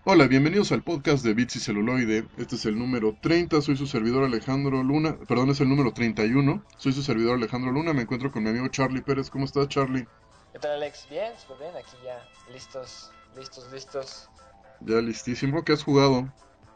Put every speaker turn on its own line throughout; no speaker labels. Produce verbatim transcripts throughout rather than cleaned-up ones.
Hola, bienvenidos al podcast de Bits y Celuloide. Este es el número treinta, soy su servidor Alejandro Luna. Perdón, es el número treinta y uno. Soy su servidor Alejandro Luna. Me encuentro con mi amigo Charlie Pérez. ¿Cómo estás, Charlie?
¿Qué tal, Alex? Bien, súper bien, aquí ya listos, listos, listos.
Ya listísimo. ¿Qué has jugado?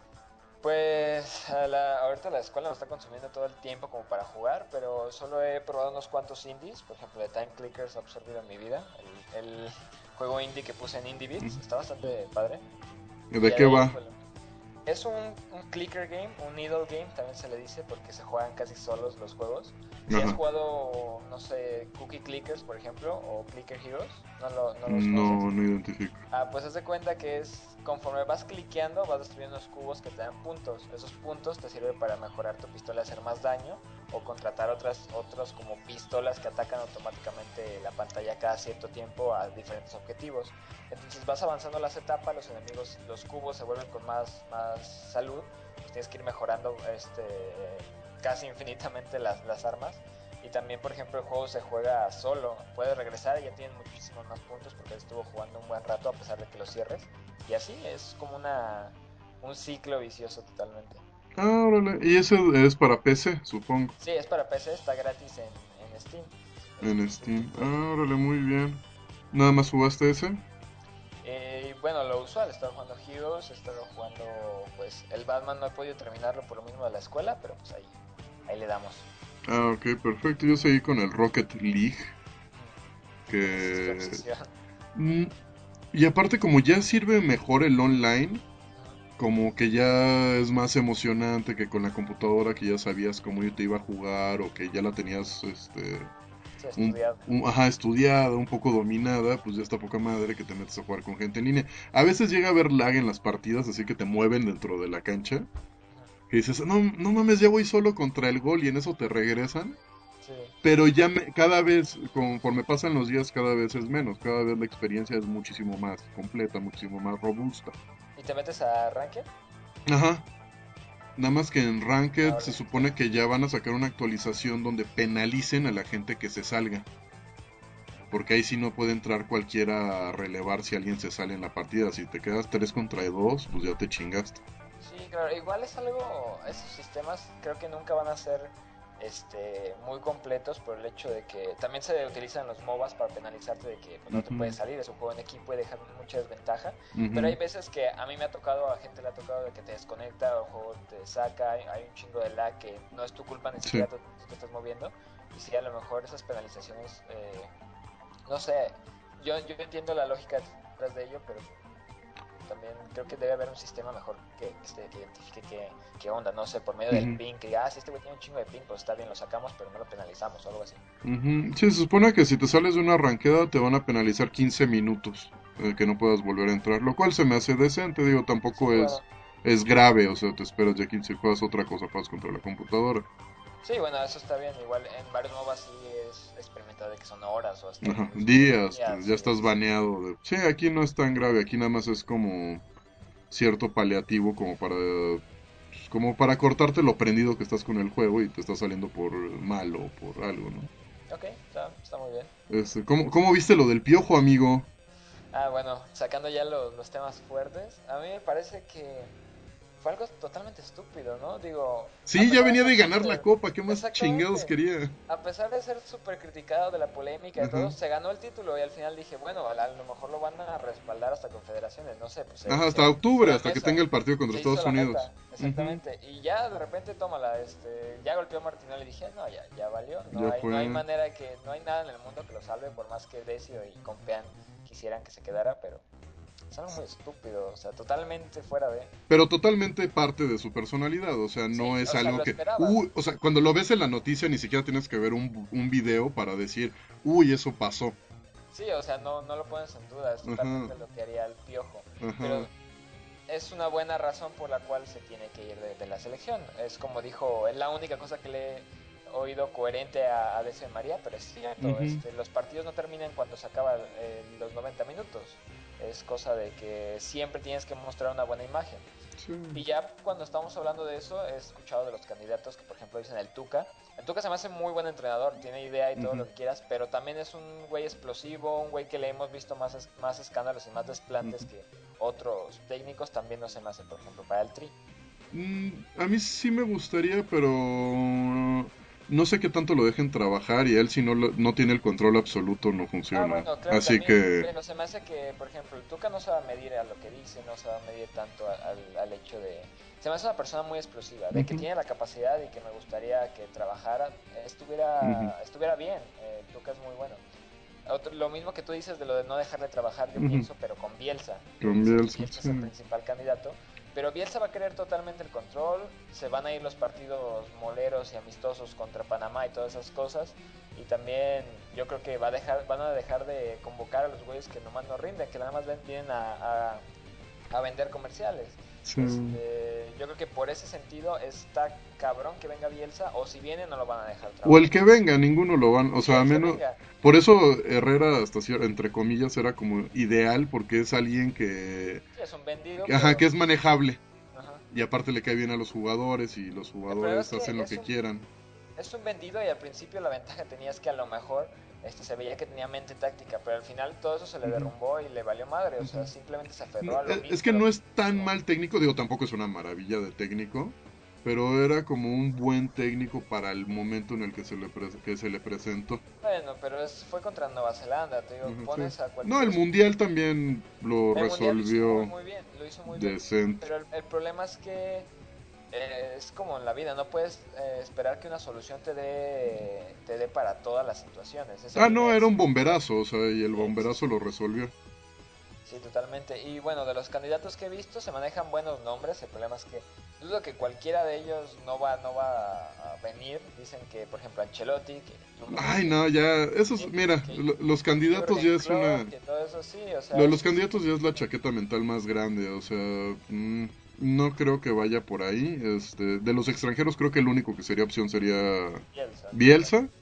Pues a la- ahorita la escuela me está consumiendo todo el tiempo como para jugar, pero solo he probado unos cuantos indies, por ejemplo, de Time Clickers ha absorbido en mi vida, el, el juego indie que puse en Indie Beats, está bastante padre, y
¿De
ya
qué
de ahí
va?
fue lo- Es un, un clicker game, un needle game, también se le dice, porque se juegan casi solos los juegos. Si has
Ajá.
jugado, no sé, Cookie Clickers, por ejemplo, o Clicker Heroes, ¿no, lo- no los conoces?
No, no identifico.
Ah, pues haz de cuenta que es conforme vas cliqueando, vas destruyendo unos cubos que te dan puntos. Esos puntos te sirven para mejorar tu pistola, hacer más daño o contratar otras otros como pistolas que atacan automáticamente la pantalla cada cierto tiempo a diferentes objetivos. Entonces vas avanzando las etapas, los enemigos, los cubos se vuelven con más, más salud, pues tienes que ir mejorando este casi infinitamente las, las armas. Y también, por ejemplo, el juego se juega solo. Puedes regresar y ya tienes muchísimos más puntos porque estuvo jugando un buen rato a pesar de que lo cierres. Y así es como una un ciclo vicioso totalmente.
Ah, órale. Y ese es para P C, supongo.
Sí, es para P C, está gratis en, en Steam. Es
En
un
Steam.
título.
Ah, órale, muy bien. ¿Nada más jugaste ese?
Eh, bueno, lo usual, he estado jugando Heroes, he estado jugando, pues, el Batman no he podido terminarlo por lo mismo de la escuela, pero pues ahí, ahí le damos.
Ah, ok, perfecto. Yo seguí con el Rocket League.
Esa es tu
Que...
obsesión.
Mm, y aparte, como ya sirve mejor el online, como que ya es más emocionante que con la computadora que ya sabías cómo te iba a jugar o que ya la tenías este
Sí,
un,
estudiado.
un- ajá, estudiada, un poco dominada, pues ya está poca madre que te metes a jugar con gente en línea. A veces llega a haber lag en las partidas, así que te mueven dentro de la cancha. Y dices, no, no mames, ya voy solo contra el gol y en eso te regresan.
Sí.
Pero ya me- cada vez, conforme pasan los días, cada vez es menos. Cada vez la experiencia es muchísimo más completa, muchísimo más robusta.
¿Y te metes a Ranked?
Ajá. Nada más que en Ranked se
Ahora.
supone que ya van a sacar una actualización donde penalicen a la gente que se salga. Porque ahí sí no puede entrar cualquiera a relevar si alguien se sale en la partida. Si te quedas tres contra dos, pues ya te chingaste.
Sí, claro, igual es algo, esos sistemas creo que nunca van a ser este, muy completos por el hecho de que también se utilizan los MOBAs para penalizarte de que pues, no te puedes
Ujú,
salir, es un juego en equipo y deja mucha desventaja, pero hay
ujú.
veces que a mí me ha tocado, a gente le ha tocado de que te desconecta, o el juego te saca, hay, hay un chingo de lag que no es tu culpa, ni
Sí.
siquiera tú, tú te estás moviendo, y sí, a lo mejor esas penalizaciones, eh, no sé, yo, yo entiendo la lógica detrás de ello, pero también creo que debe haber un sistema mejor que, este, que identifique qué, qué onda, no sé, por medio del
Ujú,
ping, que diga, ah, si este güey tiene un chingo de ping, pues está bien, lo sacamos, pero no lo penalizamos o algo así.
ujú. Sí, se supone que si te sales de una ranqueada te van a penalizar quince minutos. Eh, que no puedas volver a entrar. Lo cual se me hace decente, digo,
Sí,
tampoco es,
bueno,
es grave. O sea, te esperas ya quince juegas otra cosa, juegas contra la computadora.
sí, bueno, eso está bien, igual en varios MOBAs sí es experimentado de que son horas o hasta
Ajá,
incluso
días, pues
días,
ya
sí,
estás
sí, sí.
baneado de... Sí, aquí no es tan grave, aquí nada más es como cierto paliativo como para pues, como para cortarte lo prendido que estás con el juego y te está saliendo por mal o por algo, ¿no?
Ok, está, está muy bien.
Este, ¿cómo, cómo viste lo del piojo, amigo?
Ah, bueno, sacando ya los, los temas fuertes, a mí me parece que fue algo totalmente estúpido, ¿no? Digo, a
Sí, ya
pesar de
venía
ser
de ganar la
súper...
copa, ¿qué más chingados
Exactamente.
quería?
A pesar de ser súper criticado de la polémica de todo,
Ajá,
se ganó el título y al final dije, bueno, a lo mejor lo van a respaldar hasta confederaciones, no sé, pues se,
ajá, hasta
se hizo
octubre,
la
hasta que
mesa,
tenga el partido contra
se hizo
Estados
la
Unidos.
meta,
Ujú,
exactamente. Y ya de repente, tómala, este, ya golpeó a Martinelli y dije, no, ya, ya valió, no
ya
hay, no hay
fue.
manera que, no hay nada en el mundo que lo salve por más que Decio y Compeán quisieran que se quedara, pero es algo muy estúpido, o sea, totalmente fuera de...
Pero totalmente parte de su personalidad, o sea,
Sí,
no es
o sea,
algo
lo
que,
esperabas.
uy, o sea, cuando lo ves en la noticia ni siquiera tienes que ver un, un video para decir, uy, eso pasó.
Sí, o sea, no, no lo pones en duda, es
Ajá,
totalmente lo que haría el Piojo. Pero
ajá,
es una buena razón por la cual se tiene que ir de, de la selección. Es como dijo, es la única cosa que le he oído coherente a, a Decio María, pero es cierto,
ujú.
este, los partidos no terminan cuando se acaban eh, los noventa minutos. Es cosa de que siempre tienes que mostrar una buena imagen.
Sí.
Y ya cuando estamos hablando de eso, he escuchado de los candidatos que, por ejemplo, dicen el Tuca. El Tuca se me hace muy buen entrenador, tiene idea y todo
Ujú,
lo que quieras, pero también es un güey explosivo, un güey que le hemos visto más, es- más escándalos y más desplantes
ujú.
que otros técnicos. También no se me hace, por ejemplo, para el Tri.
Mm, a mí sí me gustaría, pero no sé qué tanto lo dejen trabajar y él si no, lo- no tiene el control absoluto no
Ah,
funciona.
bueno, claro,
Así
también,
que...
pero se me hace que, por ejemplo, el Tuca no se va a medir a lo que dice, no se va a medir tanto a- al, al hecho de... Se me hace una persona muy explosiva, de que
ujú,
tiene la capacidad y que me gustaría que trabajara, eh,
ujú,
estuviera, estuviera bien. Eh, el Tuca es muy bueno. Otro- lo mismo que tú dices de lo de no dejarle trabajar, yo
ujú.
pienso, pero con Bielsa, que
Con
dicen que
Bielsa,
Bielsa es
sí.
el principal candidato, pero Bielsa va a querer totalmente el control, se van a ir los partidos moleros y amistosos contra Panamá y todas esas cosas, y también yo creo que va a dejar, van a dejar de convocar a los güeyes que nomás no rinden, que nada más ven- vienen a, a- a vender comerciales.
Sí.
Este, yo creo que por ese sentido está cabrón que venga Bielsa, o si viene no lo van a dejar
O el
trabajar.
que venga, ninguno lo van, o
Sí,
sea, a
el que
menos,
venga.
por eso Herrera, hasta cier- entre comillas, era como ideal, porque es alguien que,
Sí, es un vendido,
que, ajá,
pero...
que es manejable,
Ajá.
y aparte le cae bien a los jugadores, y los
El problema
jugadores
es que
hacen lo
es
que
un,
quieran.
es un vendido y al principio la ventaja que tenía es que a lo mejor este, se veía que tenía mente táctica, pero al final todo eso se le
Ujú,
derrumbó y le valió madre, o sea,
ujú.
simplemente se
No,
aferró a lo
e- es
mismo,
que
a lo
no es tan
mismo.
mal técnico, digo, tampoco es una maravilla de técnico, pero era como un buen técnico para el momento en el que se le, pre- que se le presentó.
Bueno, pero es, fue contra Nueva Zelanda, te digo,
Ujú, sí.
pones a
No,
cualquier...
el mundial también lo
El Mundial lo hizo muy,
resolvió
muy bien, lo hizo muy bien,
decente.
pero el, el problema es que eh, es como en la vida, no puedes eh, esperar que una solución te dé, te dé para todas las situaciones, esa
Ah,
línea
no,
de
era un
tiempo.
bomberazo, o sea, y el
Sí, sí,
bomberazo
sí.
lo resolvió.
Sí, totalmente. Y bueno, de los candidatos que he visto se manejan buenos nombres. El problema es que dudo que cualquiera de ellos no va, no va a venir. Dicen que, por ejemplo, Ancelotti, que tú me
Ay,
dices
no, ya, esos,
que,
mira,
que
lo- los
Jürgen
candidatos ya es
Klopp,
una...
que todo eso sí, o
Lo
sea,
de los
eso es
candidatos ya es la chaqueta mental más grande, o sea, mm, no creo que vaya por ahí. Este, de los extranjeros creo que el único que sería opción sería
Bielsa, totalmente.
Bielsa,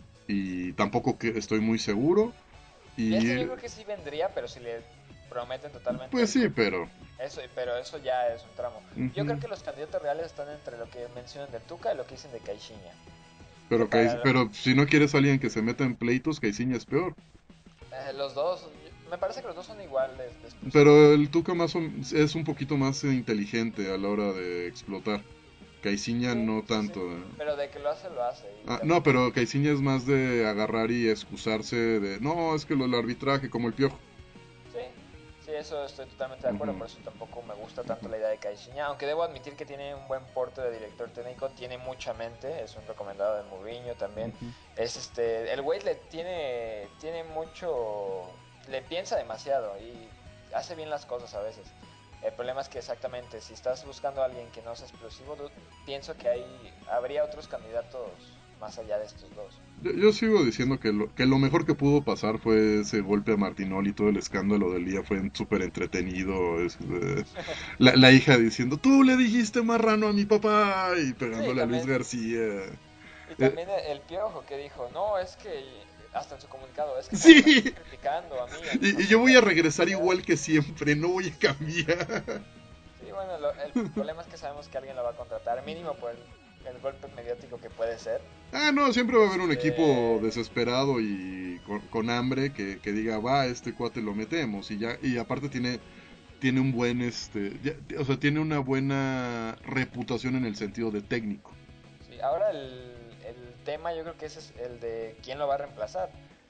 y tampoco que estoy muy seguro.
Bielsa
Y
yo creo que sí vendría, pero si le prometen totalmente
pues
el
sí,
control.
pero...
Eso, pero eso ya es un tramo. Yo creo
ujú.
que los candidatos reales están entre lo que mencionan del Tuca y lo que dicen de Caixinha. Que
Pero,
para
Cais-
lo-
pero si no quieres a alguien que se meta en pleitos, Caixinha es peor.
eh, los dos, me parece que los dos son iguales de explosivos.
Pero el Tuca más o- es un poquito más inteligente a la hora de explotar. Caixinha
Sí,
no
sí, sí.
tanto. eh.
Pero de que lo hace, lo hace. Y
Ah, no,
también,
pero Caixinha es más de agarrar y excusarse de, no, es que lo del arbitraje, como el piojo.
sí, sí, eso estoy totalmente de acuerdo.
Ujú,
Por eso tampoco me gusta tanto
ujú,
la idea de Caixinha. Aunque debo admitir que tiene un buen porte de director técnico, tiene mucha mente. Es un recomendado de Mourinho también.
ujú.
Es este, el güey le tiene, tiene mucho, le piensa demasiado y hace bien las cosas a veces. El problema es que exactamente, si estás buscando a alguien que no sea explosivo, du- pienso que hay, habría otros candidatos más allá de estos dos.
Yo, yo sigo diciendo que lo, que lo mejor que pudo pasar fue ese golpe a Martinoli, todo el escándalo del día fue súper entretenido. Es, eh, la, la hija diciendo, tú le dijiste marrano a mi papá y
Sí,
pegándole a Luis
también.
García.
Y
Eh,
también el, el Piojo que dijo, no, es que, hasta en su comunicado, es que
sí,
cuando me estás criticando a mí, a mi
y, y yo voy
familia,
a
a mi
regresar
comunidad.
igual que siempre, no voy a cambiar.
Sí, bueno, lo- el problema es que sabemos que alguien lo va a contratar, mínimo por el, el golpe mediático que puede ser.
Ah, no, siempre va a haber un equipo
Este,
desesperado y con, con hambre que, que diga, va, este cuate lo metemos y ya, y aparte tiene, tiene un buen, este, ya- o sea, tiene una buena reputación en el sentido de técnico.
sí, ahora el, el tema yo creo que ese es el de quién lo va a reemplazar.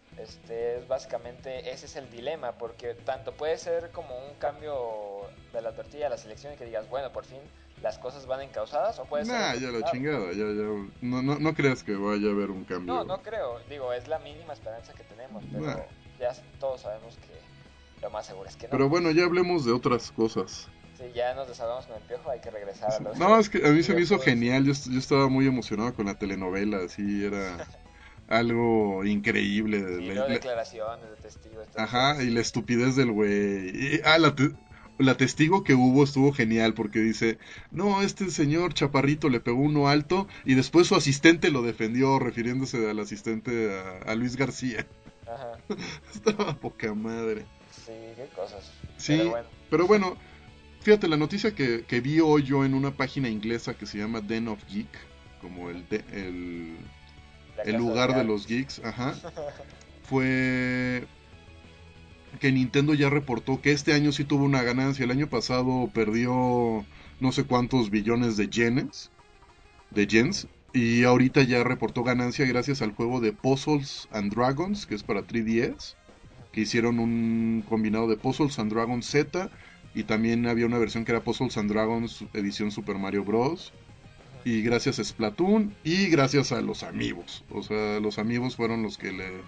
Este es básicamente, ese es el dilema, porque tanto puede ser como un cambio de la tortilla a la selección y que digas, bueno, por fin las cosas van encausadas, o puede ser el
Nah, ya
otro
la
lado.
chingada, ya, ya, no, no, no creas que vaya a haber un
No,
cambio.
no creo. Digo, es la mínima esperanza que tenemos,
Nah.
pero ya todos sabemos que lo más seguro es que no.
Pero bueno, ya hablemos de otras cosas.
Si ya nos desahogamos con el piojo, hay que regresar a lo
No,
de
es que a mí se me hizo
videojuegos
genial, yo, est- yo estaba muy emocionado con la telenovela, así era algo increíble.
y
Le-
luego
le-
declaraciones de testigos, todo eso.
Ajá, y la
Sí,
estupidez del güey. Y- Ah, la, te- la testigo que hubo estuvo genial porque dice, no, este señor Chaparrito le pegó uno alto y después su asistente lo defendió refiriéndose al asistente a, a Luis García.
ajá.
Estaba poca madre.
Sí, qué cosas. Pero
Sí,
bueno,
pero bueno, Fíjate, la noticia que, que vi hoy yo en una página inglesa que se llama Den of Geek, como el, de- el,
La
el
casa de
lugar de los
nerds.
geeks, ajá, fue que Nintendo ya reportó que este año sí tuvo una ganancia. El año pasado perdió no sé cuántos billones de yenes, de yens, y ahorita ya reportó ganancia gracias al juego de Puzzles and Dragons, que es para tres D S, que hicieron un combinado de Puzzles and Dragons Z, y también había una versión que era Puzzles and Dragons edición Super Mario Bros. Y gracias a Splatoon y gracias a los amigos. O sea, los amigos fueron los que le,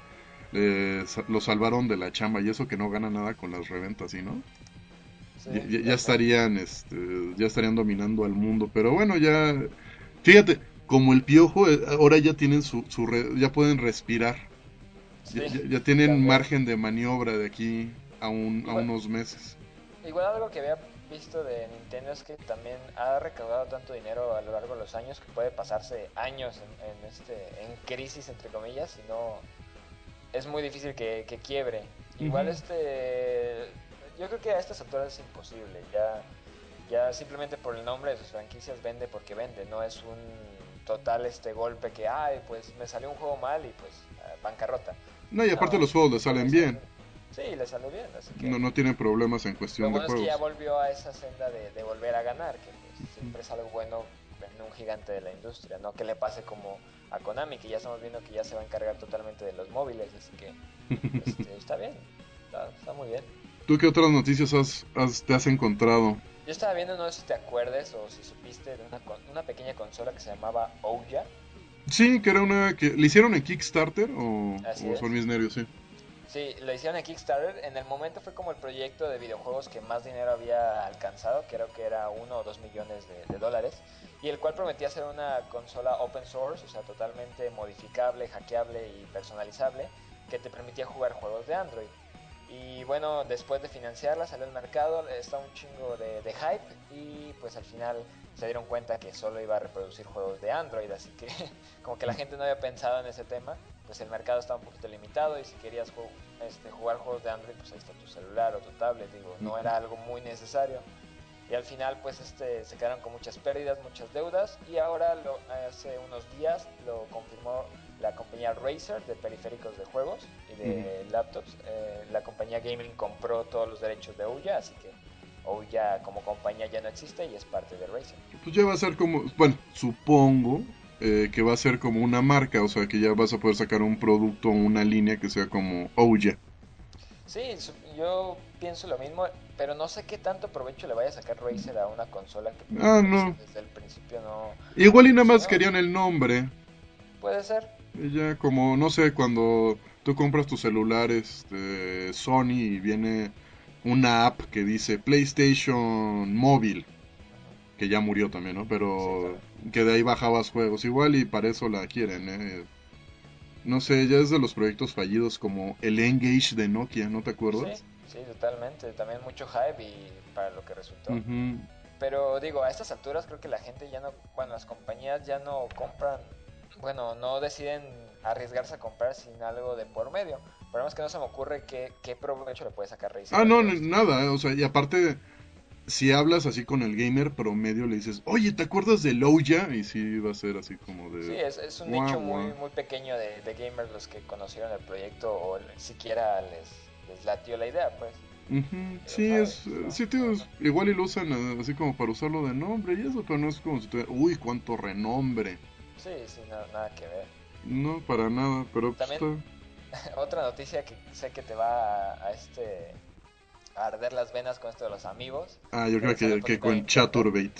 le sa- lo salvaron de la chamba. Y eso que no gana nada con las reventas, ¿sí, no?
Sí,
Ya, ya- ya
totalmente.
estarían, este, ya estarían dominando al mundo. Pero bueno, ya, fíjate, como el piojo, eh, ahora ya tienen su, su re- ya pueden respirar. Ya,
Sí,
ya- ya tienen
también.
margen de maniobra de aquí a, un, a
Igual,
unos meses.
igual algo que había visto de Nintendo es que también ha recaudado tanto dinero a lo largo de los años que puede pasarse años en, en este en crisis entre comillas y no es muy difícil que, que quiebre. Igual
Ujú.
este yo creo que a estas alturas es imposible. Ya ya simplemente por el nombre de sus franquicias vende porque vende, no es un total este golpe que ay, pues me salió un juego mal y pues ah, bancarrota.
No, y aparte
No,
los juegos le salen
les sale
bien.
bien. Sí, le salió bien, así que
No, no tienen problemas en
lo
cuestión de
bueno es que ya
juegos.
volvió a esa senda de, de volver a ganar, que pues
Ujú.
siempre es algo bueno en un gigante de la industria, no que le pase como a Konami, que ya estamos viendo que ya se va a encargar totalmente de los móviles, así que este, está bien, está, está muy bien.
¿Tú qué otras noticias has, has- te has encontrado?
Yo estaba viendo, no sé si te acuerdes o si supiste de una, con- una pequeña consola que se llamaba Ouya,
Sí, que era una que le hicieron en Kickstarter o,
así
o son
es.
mis nervios, sí.
Sí, lo hicieron en Kickstarter. En el momento fue como el proyecto de videojuegos que más dinero había alcanzado, creo que era uno o dos millones de, de dólares, y el cual prometía ser una consola open source, o sea, totalmente modificable, hackeable y personalizable, que te permitía jugar juegos de Android. Y bueno, después de financiarla salió al mercado, está un chingo de, de hype y pues al final se dieron cuenta que solo iba a reproducir juegos de Android, así que como que la gente no había pensado en ese tema, pues el mercado estaba un poquito limitado y si querías ju este, jugar juegos de Android, pues ahí está tu celular o tu tablet, digo, no era algo muy necesario. Y al final pues este, se quedaron con muchas pérdidas, muchas deudas y ahora lo, hace unos días lo confirmó la compañía Razer de periféricos de juegos y
Ujú.
de laptops. Eh, la compañía Gaming compró todos los derechos de Ouya, así que Ouya como compañía ya no existe y es parte de Razer.
Pues ya va a ser como, bueno, supongo eh, que va a ser como una marca, o sea que ya vas a poder sacar un producto o una línea que sea como Ouya.
Sí, yo pienso lo mismo, pero no sé qué tanto provecho le vaya a sacar Razer a una consola que
Ah,
pues si
no.
desde el principio no, no
Igual y nada más
funcionó.
querían el nombre.
Puede ser.
Y ya como, no sé, cuando tú compras tu celular, este, Sony y viene una app que dice PlayStation Móvil, que ya murió también, ¿no?
Sí,
Pero
también.
que de ahí bajabas juegos. Igual y para eso la quieren, ¿eh? No sé, ya es de los proyectos fallidos como el Engage de Nokia, ¿no te
Sí,
acuerdas?
sí, totalmente. También mucho hype y para lo que resultó.
Ujú.
Pero digo, a estas alturas creo que la gente ya no, bueno, las compañías ya no compran, bueno, no deciden arriesgarse a comprar sin algo de por medio. Pero es que no se me ocurre qué, qué provecho le puede sacar Razer
Ah,
a
no,
todo
n-
esto.
nada, ¿eh? O sea, y aparte, si hablas así con el gamer promedio, le dices, oye, ¿te acuerdas de Ouya? Y sí va a ser así como
Sí,
de,
es, es un
guau,
nicho muy,
guau.
muy pequeño de, de gamers los que conocieron el proyecto o siquiera les, les latió la idea, pues.
Ujú.
Pero
Sí,
sabes,
es, eh,
no,
sí,
no,
tío,
no.
es- igual y lo usan eh, así como para usarlo de nombre y eso, pero no es como si tuviera, uy, cuánto renombre.
Sí, sí, no, nada que ver.
No, para nada, pero pues
También
está.
otra noticia que sé que te va a, a este a arder las venas con esto de los amigos,
Ah, yo creo
regresando un
que, que
poquito a
con
Nintendo,
Chaturbate.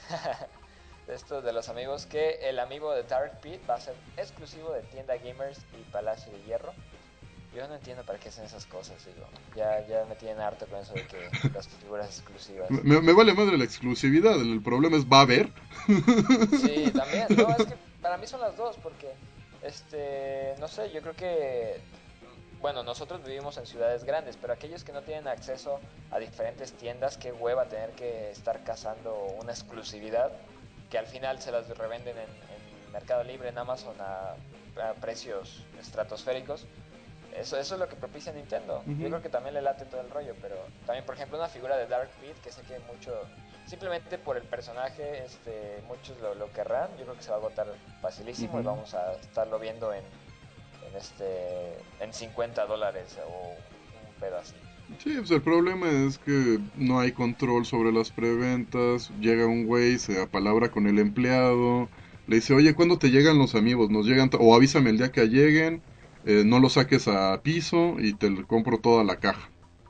de esto de los amigos, que el amigo de Dark Pit va a ser exclusivo de Tienda Gamers y Palacio de Hierro. Yo no entiendo para qué hacen esas cosas, digo. Ya, ya me tienen harto con eso de que las figuras exclusivas.
Me, me vale madre la exclusividad, el problema es, ¿va a haber?
Sí, también. No, es que para mí son las dos, porque, este, no sé, yo creo que, bueno, nosotros vivimos en ciudades grandes, pero aquellos que no tienen acceso a diferentes tiendas, qué hueva tener que estar cazando una exclusividad que al final se las revenden en, en Mercado Libre, en Amazon a, a precios estratosféricos. Eso, eso es lo que propicia Nintendo.
Uh-huh.
Yo creo que también le late todo el rollo, pero también, por ejemplo, una figura de Dark Beat, que sé que mucho, simplemente por el personaje, este, muchos lo, lo querrán. Yo creo que se va a agotar facilísimo
Uh-huh.
y vamos a estarlo viendo en, en este, en cincuenta dólares o un pedo así.
Sí, pues el problema es que no hay control sobre las preventas. Llega un güey, se apalabra con el empleado, le dice, oye, ¿cuándo te llegan los amigos? Nos llegan, ta- o avísame el día que lleguen, eh, no lo saques a piso y te l- compro toda la caja.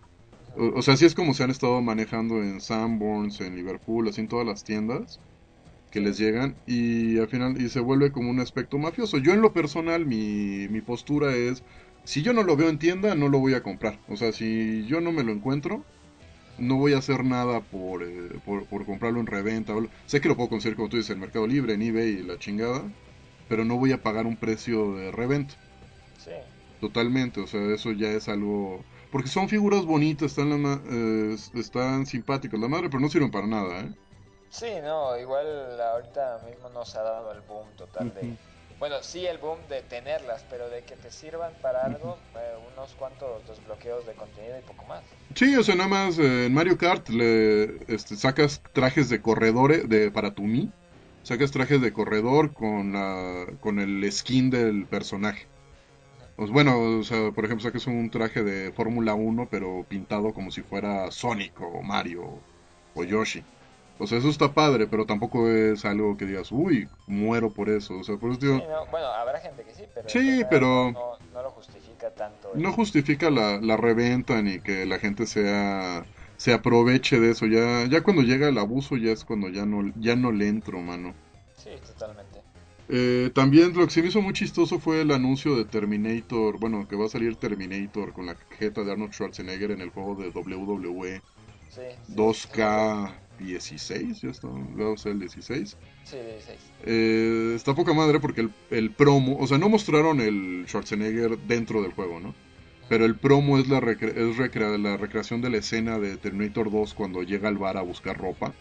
O, o sea, así es como se han estado manejando en Sanborns, en Liverpool, así en todas las tiendas que
Sí,
les llegan y al final y se vuelve como un aspecto mafioso. Yo en lo personal mi, mi postura es, si yo no lo veo en tienda, no lo voy a comprar. O sea, si yo no me lo encuentro, no voy a hacer nada por, eh, por, por comprarlo en reventa. o lo- Sé que lo puedo conseguir, como tú dices, en Mercado Libre, en eBay y la chingada, pero no voy a pagar un precio de reventa.
sí.
Totalmente, o sea, eso ya es algo... Porque son figuras bonitas, están, la ma- eh, están simpáticas, la madre, pero no sirven para nada, ¿eh?
Sí, no, igual ahorita mismo no se ha dado el boom total de...
Ujú,
Bueno, sí el boom de tenerlas, pero de que te sirvan para
ujú.
algo, eh, unos cuantos desbloqueos de contenido y poco más.
Sí, o sea, nada más eh, en Mario Kart le este, sacas trajes de corredores de para tu Mii, sacas trajes de corredor con la con el skin del personaje. Pues bueno, o sea, por ejemplo, sacas un traje de Fórmula uno pero pintado como si fuera Sonic o Mario o
Sí,
Yoshi. O sea, eso está padre, pero tampoco es algo que digas, uy, muero por eso. O sea, por eso
sí,
digo,
no, bueno, habrá gente que sí, pero de todas
sí,
maneras no,
pero
no, no lo justifica tanto el...
no justifica la, la reventa ni que la gente sea se aproveche de eso. Ya, ya cuando llega el abuso ya es cuando ya no, ya no le entro, mano.
Sí, totalmente.
Eh, también lo que se me hizo muy chistoso fue el anuncio de Terminator, bueno, que va a salir Terminator con la jeta de Arnold Schwarzenegger en el juego de W W E
Sí, sí, sí, sí lo vi.
dos K dieciséis, ya está, va a ser el dieciséis.
Sí, dieciséis.
Eh, está poca madre porque el, el promo, o sea, no mostraron el Schwarzenegger dentro del juego, ¿no? Pero el promo es la, recre- es recrea- la recreación de la escena de Terminator dos cuando llega al bar a buscar ropa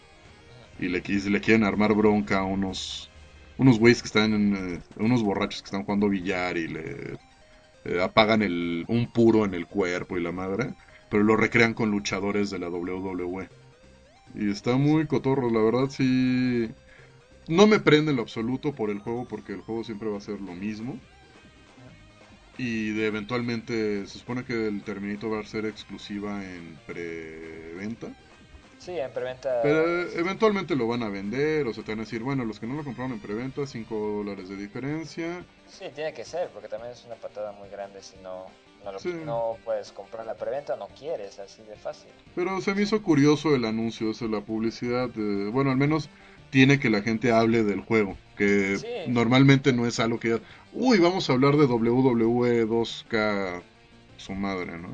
y le, quis- le quieren armar bronca a unos, unos güeyes que están, en, eh, unos borrachos que están jugando billar y le eh, apagan el, un puro en el cuerpo y la madre, pero lo recrean con luchadores de la W W E. Y está
Sí, sí.
muy cotorro, la verdad sí. No me prende en lo absoluto por el juego porque el juego siempre va a ser lo mismo. Y de eventualmente se supone que el Terminator va a ser exclusiva en preventa.
Sí, en
Pero
preventa
eh,
es...
eventualmente lo van a vender, o sea, te van a decir, bueno, los que no lo compraron en preventa, cinco dólares de diferencia.
Sí, tiene que ser, porque también es una patada muy grande si no, no, lo
Sí,
qui- no puedes comprar la preventa, no quieres, así de fácil.
pero se me hizo curioso el anuncio, o sea, la publicidad, de- bueno, al menos tiene que la gente hable del juego, que
Sí,
normalmente no es algo que, uy, vamos a hablar de W W E dos K, su madre, ¿no?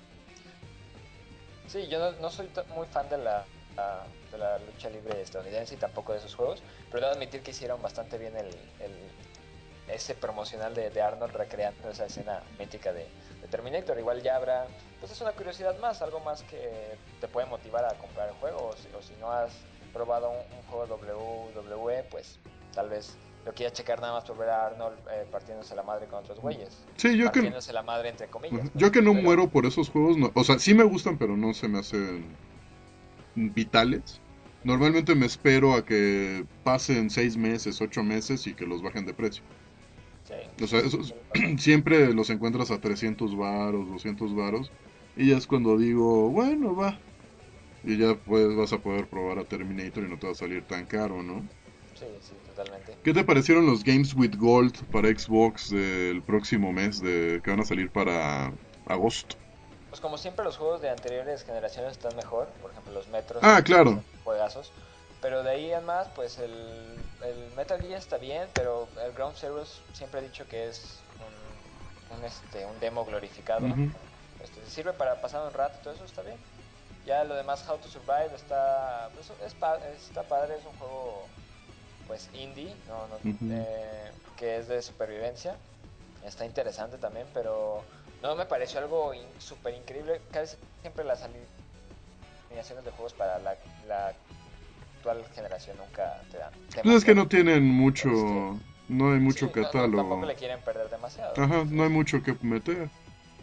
sí, yo no, no soy ta- muy fan de la, la- de la lucha libre estadounidense y tampoco de sus juegos, pero debo admitir que hicieron bastante bien el, el- ese promocional de, de Arnold recreando esa escena mítica de, de Terminator. Igual ya habrá, pues es una curiosidad más, algo más que te puede motivar a comprar el juego, o si, o si no has probado un, un juego W W E, pues tal vez lo quieras checar nada más por ver a Arnold eh, partiéndose la madre con otros güeyes.
Sí, yo que,
Partiéndose la madre entre
ajá,
comillas,
yo
pues,
que no
pero
muero por esos juegos, no, o sea, sí me gustan, pero no se me hacen vitales. Normalmente me espero a que pasen seis meses, ocho meses y que los bajen de precio.
sí,
O sea,
sí, sí,
esos
suele pasar.
siempre los encuentras a trescientos varos, doscientos varos. Y ya es cuando digo, bueno, va. Y ya pues vas a poder probar a Terminator y no te va a salir tan caro, ¿no?
Sí, sí, totalmente.
¿Qué te parecieron los Games with Gold para Xbox del próximo mes de que van a salir para agosto?
Pues como siempre los juegos de anteriores generaciones están mejor, por ejemplo los Metros
Ah,
son,
claro.
son juegazos, pero de ahí en más pues el, el Metal Gear está bien, pero el Ground Zeroes siempre he dicho que es un, un, este, un demo glorificado,
Ujú,
este, sirve para pasar un rato y todo eso está bien. Ya lo demás How to Survive está, pues, es pa- está padre, es un juego pues indie, no, no,
ujú.
eh, que es de supervivencia. Está interesante también, pero no me pareció algo in, súper increíble. Casi siempre las alineaciones de juegos para la, la actual generación nunca te dan
Pues es que no
demasiado.
tienen mucho,
Entonces,
no hay
sí,
mucho
no, no, tampoco
catálogo.
le quieren perder demasiado.
Ajá, no hay
Entonces,
mucho que meter.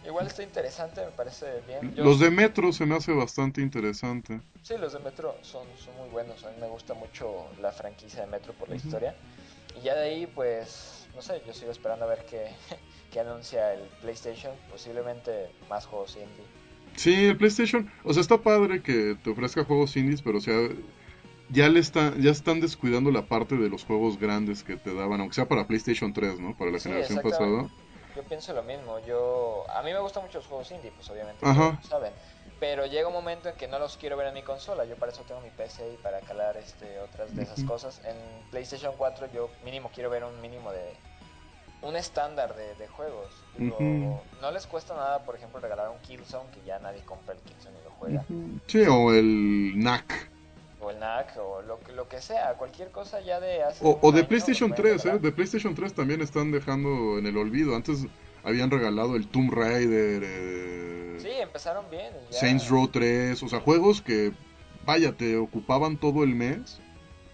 Igual está interesante, me parece bien. Yo
Los de Metro se me hace bastante interesante.
sí, los de Metro son, son muy buenos. A mí me gusta mucho la franquicia de Metro por la
Ujú.
historia. Y ya de ahí, pues, no sé, yo sigo esperando a ver qué, qué anuncia el PlayStation. Posiblemente más juegos indie.
Sí, el PlayStation, o sea, está padre que te ofrezca juegos indies, pero o sea, ya le está, ya están descuidando la parte de los juegos grandes que te daban, aunque sea para PlayStation tres, ¿no? Para la
Sí,
generación
exactamente.
pasada.
Yo pienso lo mismo. Yo, a mí me gustan mucho los juegos indie, pues obviamente todos
Ajá.
lo saben. Pero llega un momento en que no los quiero ver en mi consola. Yo para eso tengo mi P C y para calar este, otras de esas
Ujú,
cosas. En PlayStation cuatro yo mínimo quiero ver un mínimo de, un estándar de, de juegos.
ujú,
Digo, no les cuesta nada, por ejemplo, regalar un Killzone, que ya nadie compra el Killzone y lo juega.
ujú. Sí, o el N A C.
O el N A C, o lo, que- lo que sea, cualquier cosa ya de hace
O, o
un
de
año lo
PlayStation
pueden
tres, ¿eh?
regalar.
De PlayStation tres también están dejando en el olvido. Antes habían regalado el Tomb Raider, eh,
Sí, empezaron bien y
Saints
ya.
Row tres, o sea, juegos que, vaya, te ocupaban todo el mes.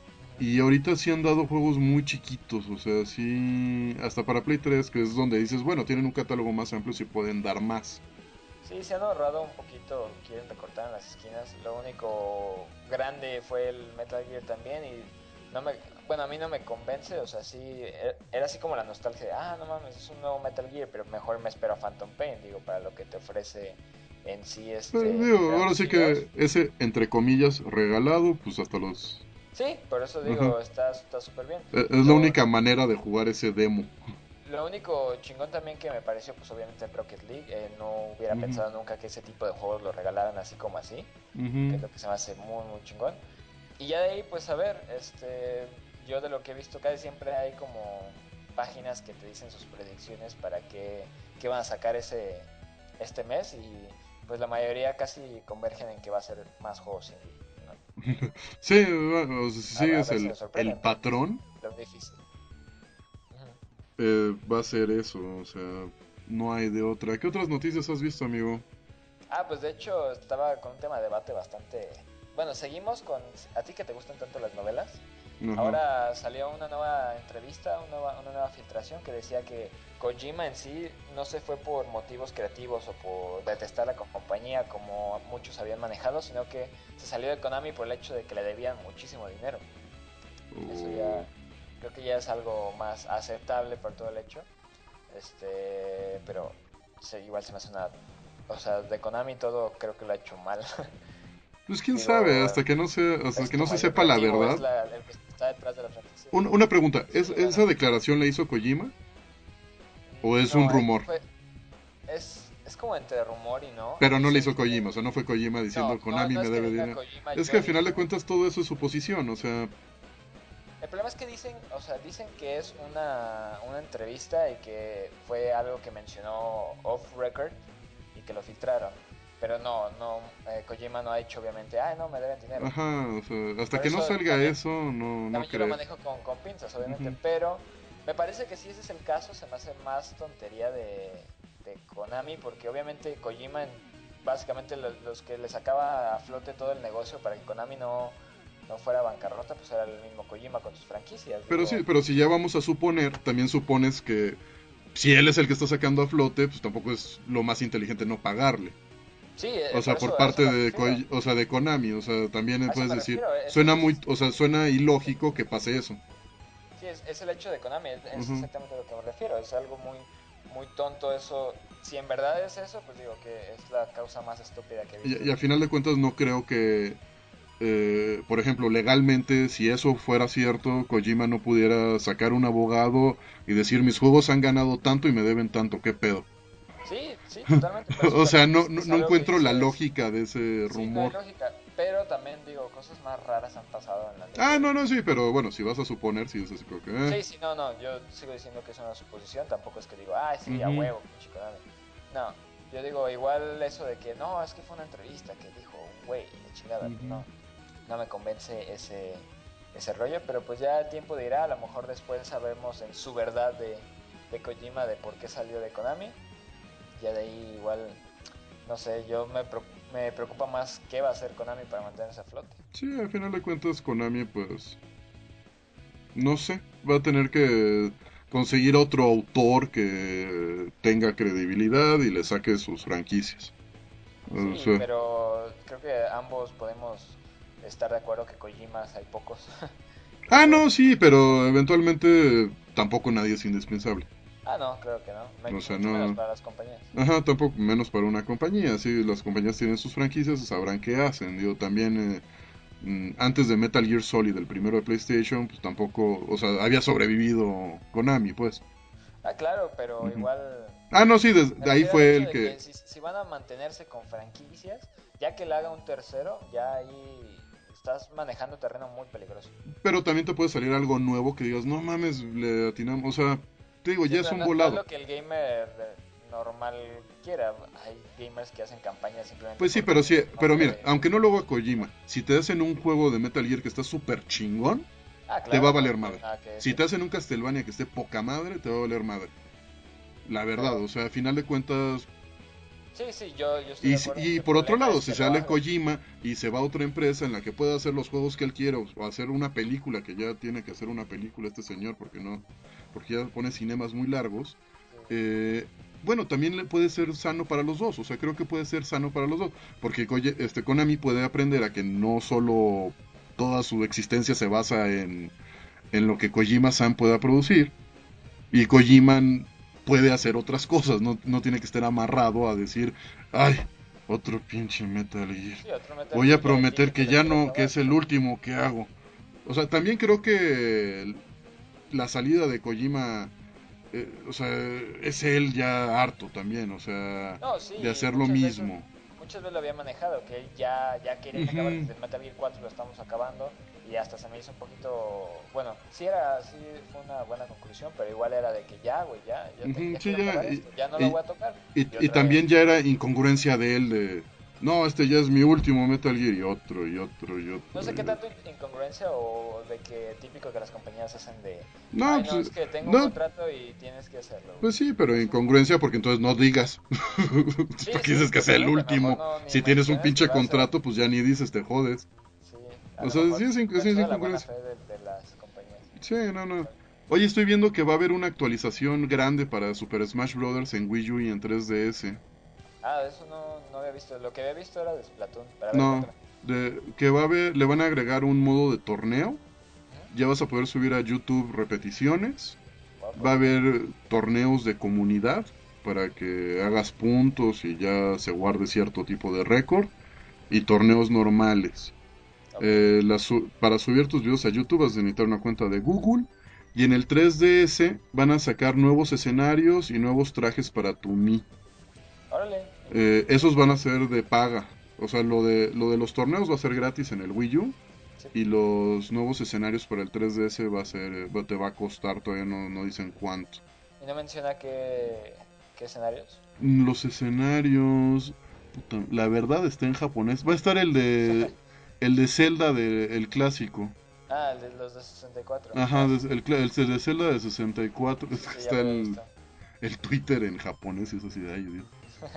Y
Ujú.
ahorita sí han dado juegos muy chiquitos, o sea, sí, hasta para Play tres, que es donde dices, bueno, tienen un catálogo más amplio y pueden dar más.
Sí, se han ahorrado un poquito, quieren recortar en las esquinas. Lo único grande fue el Metal Gear también y no me, bueno, a mí no me convence, o sea, sí, e- era así como la nostalgia de, ah, no mames, es un nuevo Metal Gear, pero mejor me espero a Phantom Pain, digo, para lo que te ofrece en sí
Pero
este
digo, ahora sí
Gravity dos.
que ese, entre comillas, regalado, pues hasta los...
Sí, por eso
Ajá.
digo, está está súper bien.
E- Es la
Lo,
única manera de jugar ese demo.
lo único chingón también que me pareció, pues obviamente el Rocket League, eh, no hubiera
Ujú,
pensado nunca que ese tipo de juegos lo regalaran así como así, que
ujú.
es lo que se me hace muy, muy chingón. Y ya de ahí, pues a ver, este, yo de lo que he visto, casi siempre hay como páginas que te dicen sus predicciones para qué, qué van a sacar ese, este mes y pues la mayoría casi convergen en que va a ser más juegos indie, ¿no?
Sí, bueno, o sea, si
A, a
sigues
ver si
el,
nos
el
sorprenden, porque es
patrón,
lo difícil. Ujú.
eh, va a ser eso, o sea, no hay de otra. ¿Qué otras noticias has visto, amigo?
Ah, pues de hecho estaba con un tema de debate bastante... Bueno, seguimos con... A ti que te gustan tanto las novelas.
Ajá.
Ahora salió una nueva entrevista, una nueva, una nueva filtración que decía que Kojima en sí no se fue por motivos creativos o por detestar la compañía como muchos habían manejado, sino que se salió de Konami por el hecho de que le debían muchísimo dinero. Eso
Oh.
ya creo que ya es algo más aceptable por todo el hecho. Este, pero sí, igual se me hace una... O sea, de Konami todo creo que lo ha hecho mal.
Pues quién sabe,
Digo,
hasta que no se, hasta
es
que no
tu
se
mayor
sepa la
creativo, es
verdad.
la, el que está detrás de la franquicia.
Un- una pregunta, ¿es,
Sí,
¿esa
bueno.
declaración la hizo Kojima? ¿O es un
No, eh,
rumor?
fue, es, es como entre rumor y no.
Pero no le
Dicen
hizo
que...
Kojima, o sea, no fue Kojima
No,
diciendo
no,
Konami
no
me
es que
debe
diga
dinero.
Kojima,
Es
yo
que al final de
dije.
cuentas todo eso es suposición, o sea,
El problema es que dicen, o sea, dicen que es una, una entrevista y que fue algo que mencionó off record y que lo filtraron. Pero no, no, eh, Kojima no ha dicho obviamente, ah, no, me deben dinero.
ajá, o sea, hasta
Por
que no
eso
salga
también,
eso, no, no
también yo lo
creo.
manejo con, con pinzas, obviamente.
Ujú.
Pero me parece que si ese es el caso, se me hace más tontería de, de Konami, porque obviamente Kojima, en- básicamente lo- los, que le sacaba a flote todo el negocio para que Konami no, no fuera bancarrota, pues era el mismo Kojima con sus franquicias.
Pero
Digo,
sí, pero si ya vamos a suponer, también supones que si él es el que está sacando a flote, pues tampoco es lo más inteligente no pagarle.
sí,
O
eh, por
sea, por
eso a eso
parte
me
de,
refiero.
Ko- o sea, de Konami, o sea, también
A eso
puedes
me
decir,
refiero. Es,
suena muy,
es,
o sea, suena ilógico que pase eso.
sí, es, es el hecho de Konami, es, es
Ujú.
exactamente a lo que me refiero. Es algo muy, muy tonto eso. Si en verdad es eso, pues digo que es la causa más estúpida que he visto
Y, y
en
a
mi
final
vida.
de cuentas no creo que, eh, por ejemplo, legalmente, si eso fuera cierto, Kojima no pudiera sacar un abogado y decir mis juegos han ganado tanto y me deben tanto, ¿qué pedo?
Sí, sí, totalmente. Por eso
O sea,
también
no,
es,
no,
es
no
algo que
encuentro la
dices,
lógica de ese
sí, no hay
rumor.
lógica. Pero también digo, cosas más raras han pasado en la
Ah,
industria.
no, no, sí, pero bueno, si vas a suponer, sí es así como que... eh.
Sí, sí, no, no, yo sigo diciendo que es una suposición, tampoco es que digo, ah, sí, a
Ujú,
huevo, pinche Konami. No, yo digo igual eso de que no, es que fue una entrevista que dijo un güey, de chingada,
ujú.
no, no me convence ese, ese rollo, pero pues ya el tiempo dirá, a lo mejor después sabemos en su verdad de, de Kojima de por qué salió de Konami, ya de ahí igual, no sé, yo me, pro- me preocupa más qué va a hacer Konami para mantenerse a flote.
Sí, al final de cuentas, Konami, pues... No sé, va a tener que conseguir otro autor que tenga credibilidad y le saque sus franquicias. O
Sí,
sea,
pero creo que ambos podemos estar de acuerdo que Kojimas hay pocos.
ah,
Pocos.
no, sí, pero eventualmente tampoco nadie es indispensable.
Ah, no, creo que no. Me-
O sea,
mucho menos
no.
para las compañías.
Ajá, tampoco, menos para una compañía. Sí, las compañías tienen sus franquicias, sabrán qué hacen. Digo, también eh, mm, antes de Metal Gear Solid, el primero de PlayStation, pues tampoco, o sea, había sobrevivido Konami, pues.
Ah, claro, pero
Ujú.
igual
Ah, no, sí, des-
me
de ahí
refiero al
fue
hecho
el
de que
que...
si, si van a mantenerse con franquicias, ya que le haga un tercero, ya ahí estás manejando terreno muy peligroso.
Pero también te puede salir algo nuevo que digas, no mames, le atinamos. O sea, te digo,
Sí,
ya es
pero
un
no, no es
volado.
lo que el gamer eh, normal quiera. Hay gamers que hacen campañas simplemente
Pues sí,
porque
pero sí,
tienen el
pero
nombre
mira,
de...
aunque no lo haga Kojima, si te hacen un juego de Metal Gear que está súper chingón,
Ah,
te va a
claro, no
valer
tiene
madre.
nada que
Si
decir.
te hacen un Castlevania que esté poca madre, te va a valer madre. La verdad,
Pero
o sea, a final de cuentas.
sí, sí, yo, yo estoy
Y,
de
si-
acuerdo.
y
El
por otro
problema
lado,
es
si
que lo
sale
hagan.
Kojima y se va a otra empresa en la que pueda hacer los juegos que él quiera, o hacer una película, que ya tiene que hacer una película este señor, porque no, porque ya pone cinemas muy largos,
Sí,
eh, bueno, también le puede ser sano para los dos, o sea, creo que puede ser sano para los dos, porque Koje- este Konami puede aprender a que no solo toda su existencia se basa en, en lo que Kojima-san pueda producir, y Kojima puede hacer otras cosas, no, no tiene que estar amarrado a decir, ay, otro pinche Metal Gear.
sí, otro Metal
Voy a
Gear ya
prometer
dije que
que
lo
ya
quiero
no, que
acabar.
es el último que hago. O sea, también creo que la salida de Kojima, eh, o sea, es él ya harto también, o sea,
No,
de
sí,
hacer lo
muchas veces,
mismo.
muchas veces lo había manejado, que él ya, ya quería acabar
Ujú,
desde el Metal Gear cuatro, lo estamos acabando, y hasta se me hizo un poquito, bueno, sí era, sí fue una buena conclusión, pero igual era de que ya, güey, ya, ya, te-
ujú,
ya
sí,
quiero
ya,
acabar
y,
esto, ya no lo
y,
voy a tocar, y
y- y
otra vez,
también ya era incongruencia de él de, no, este ya es mi último Metal Gear y otro, y otro, y
no
otro,
sé qué
y
tanto
otro.
in- incongruencia o de que típico que las compañías hacen de,
No,
ay, no,
pues,
es que tengo un
no,
contrato y tienes que hacerlo, güey.
pues sí, pero
Eso,
incongruencia porque entonces no digas.
sí,
Porque
sí,
dices que es el
totalmente, mejor
último.
no ni
Si tienes un
menciones que
pinche
va a ser.
contrato, pues ya ni dices, te jodes.
Sí, a
O
lo
sea,
mejor
sí es, inc- sí
con
es
toda la buena
incongruencia.
fe de, de las compañías.
Sí, no, no. Oye, estoy viendo que va a haber una actualización grande para Super Smash Bros. En Wii U y en tres D S.
Ah, eso no, no había visto. Lo que había visto era de Splatoon. Pero a ver,
No,
cuéntame.
de, que va a haber, le van a agregar un modo de torneo.
Ujú.
Ya vas a poder subir a YouTube repeticiones. Va a
Guapo.
haber torneos de comunidad para que hagas puntos y ya se guarde cierto tipo de récord. Y torneos normales.
Ok.
Eh, la su- para subir tus videos a YouTube vas a necesitar una cuenta de Google. Y en el tres D S van a sacar nuevos escenarios y nuevos trajes para tu Mi.
Órale.
Eh, esos van a ser de paga. O sea, lo de, lo de los torneos va a ser gratis en el Wii U.
Sí.
Y los nuevos escenarios para el tres D S va a ser, eh, va- te va a costar, todavía no, no dicen cuánto.
¿Y no menciona qué, qué escenarios?
Los escenarios, puta, la verdad está en japonés. Va a estar el de, el de Zelda, de, el clásico.
Ah, el de los de sesenta y cuatro.
Ajá,
Ah,
des- el, cla- el de Zelda de sesenta y cuatro. Es que
sí, ya
está
lo había
el,
visto.
el Twitter en japonés y es así de ay, Dios.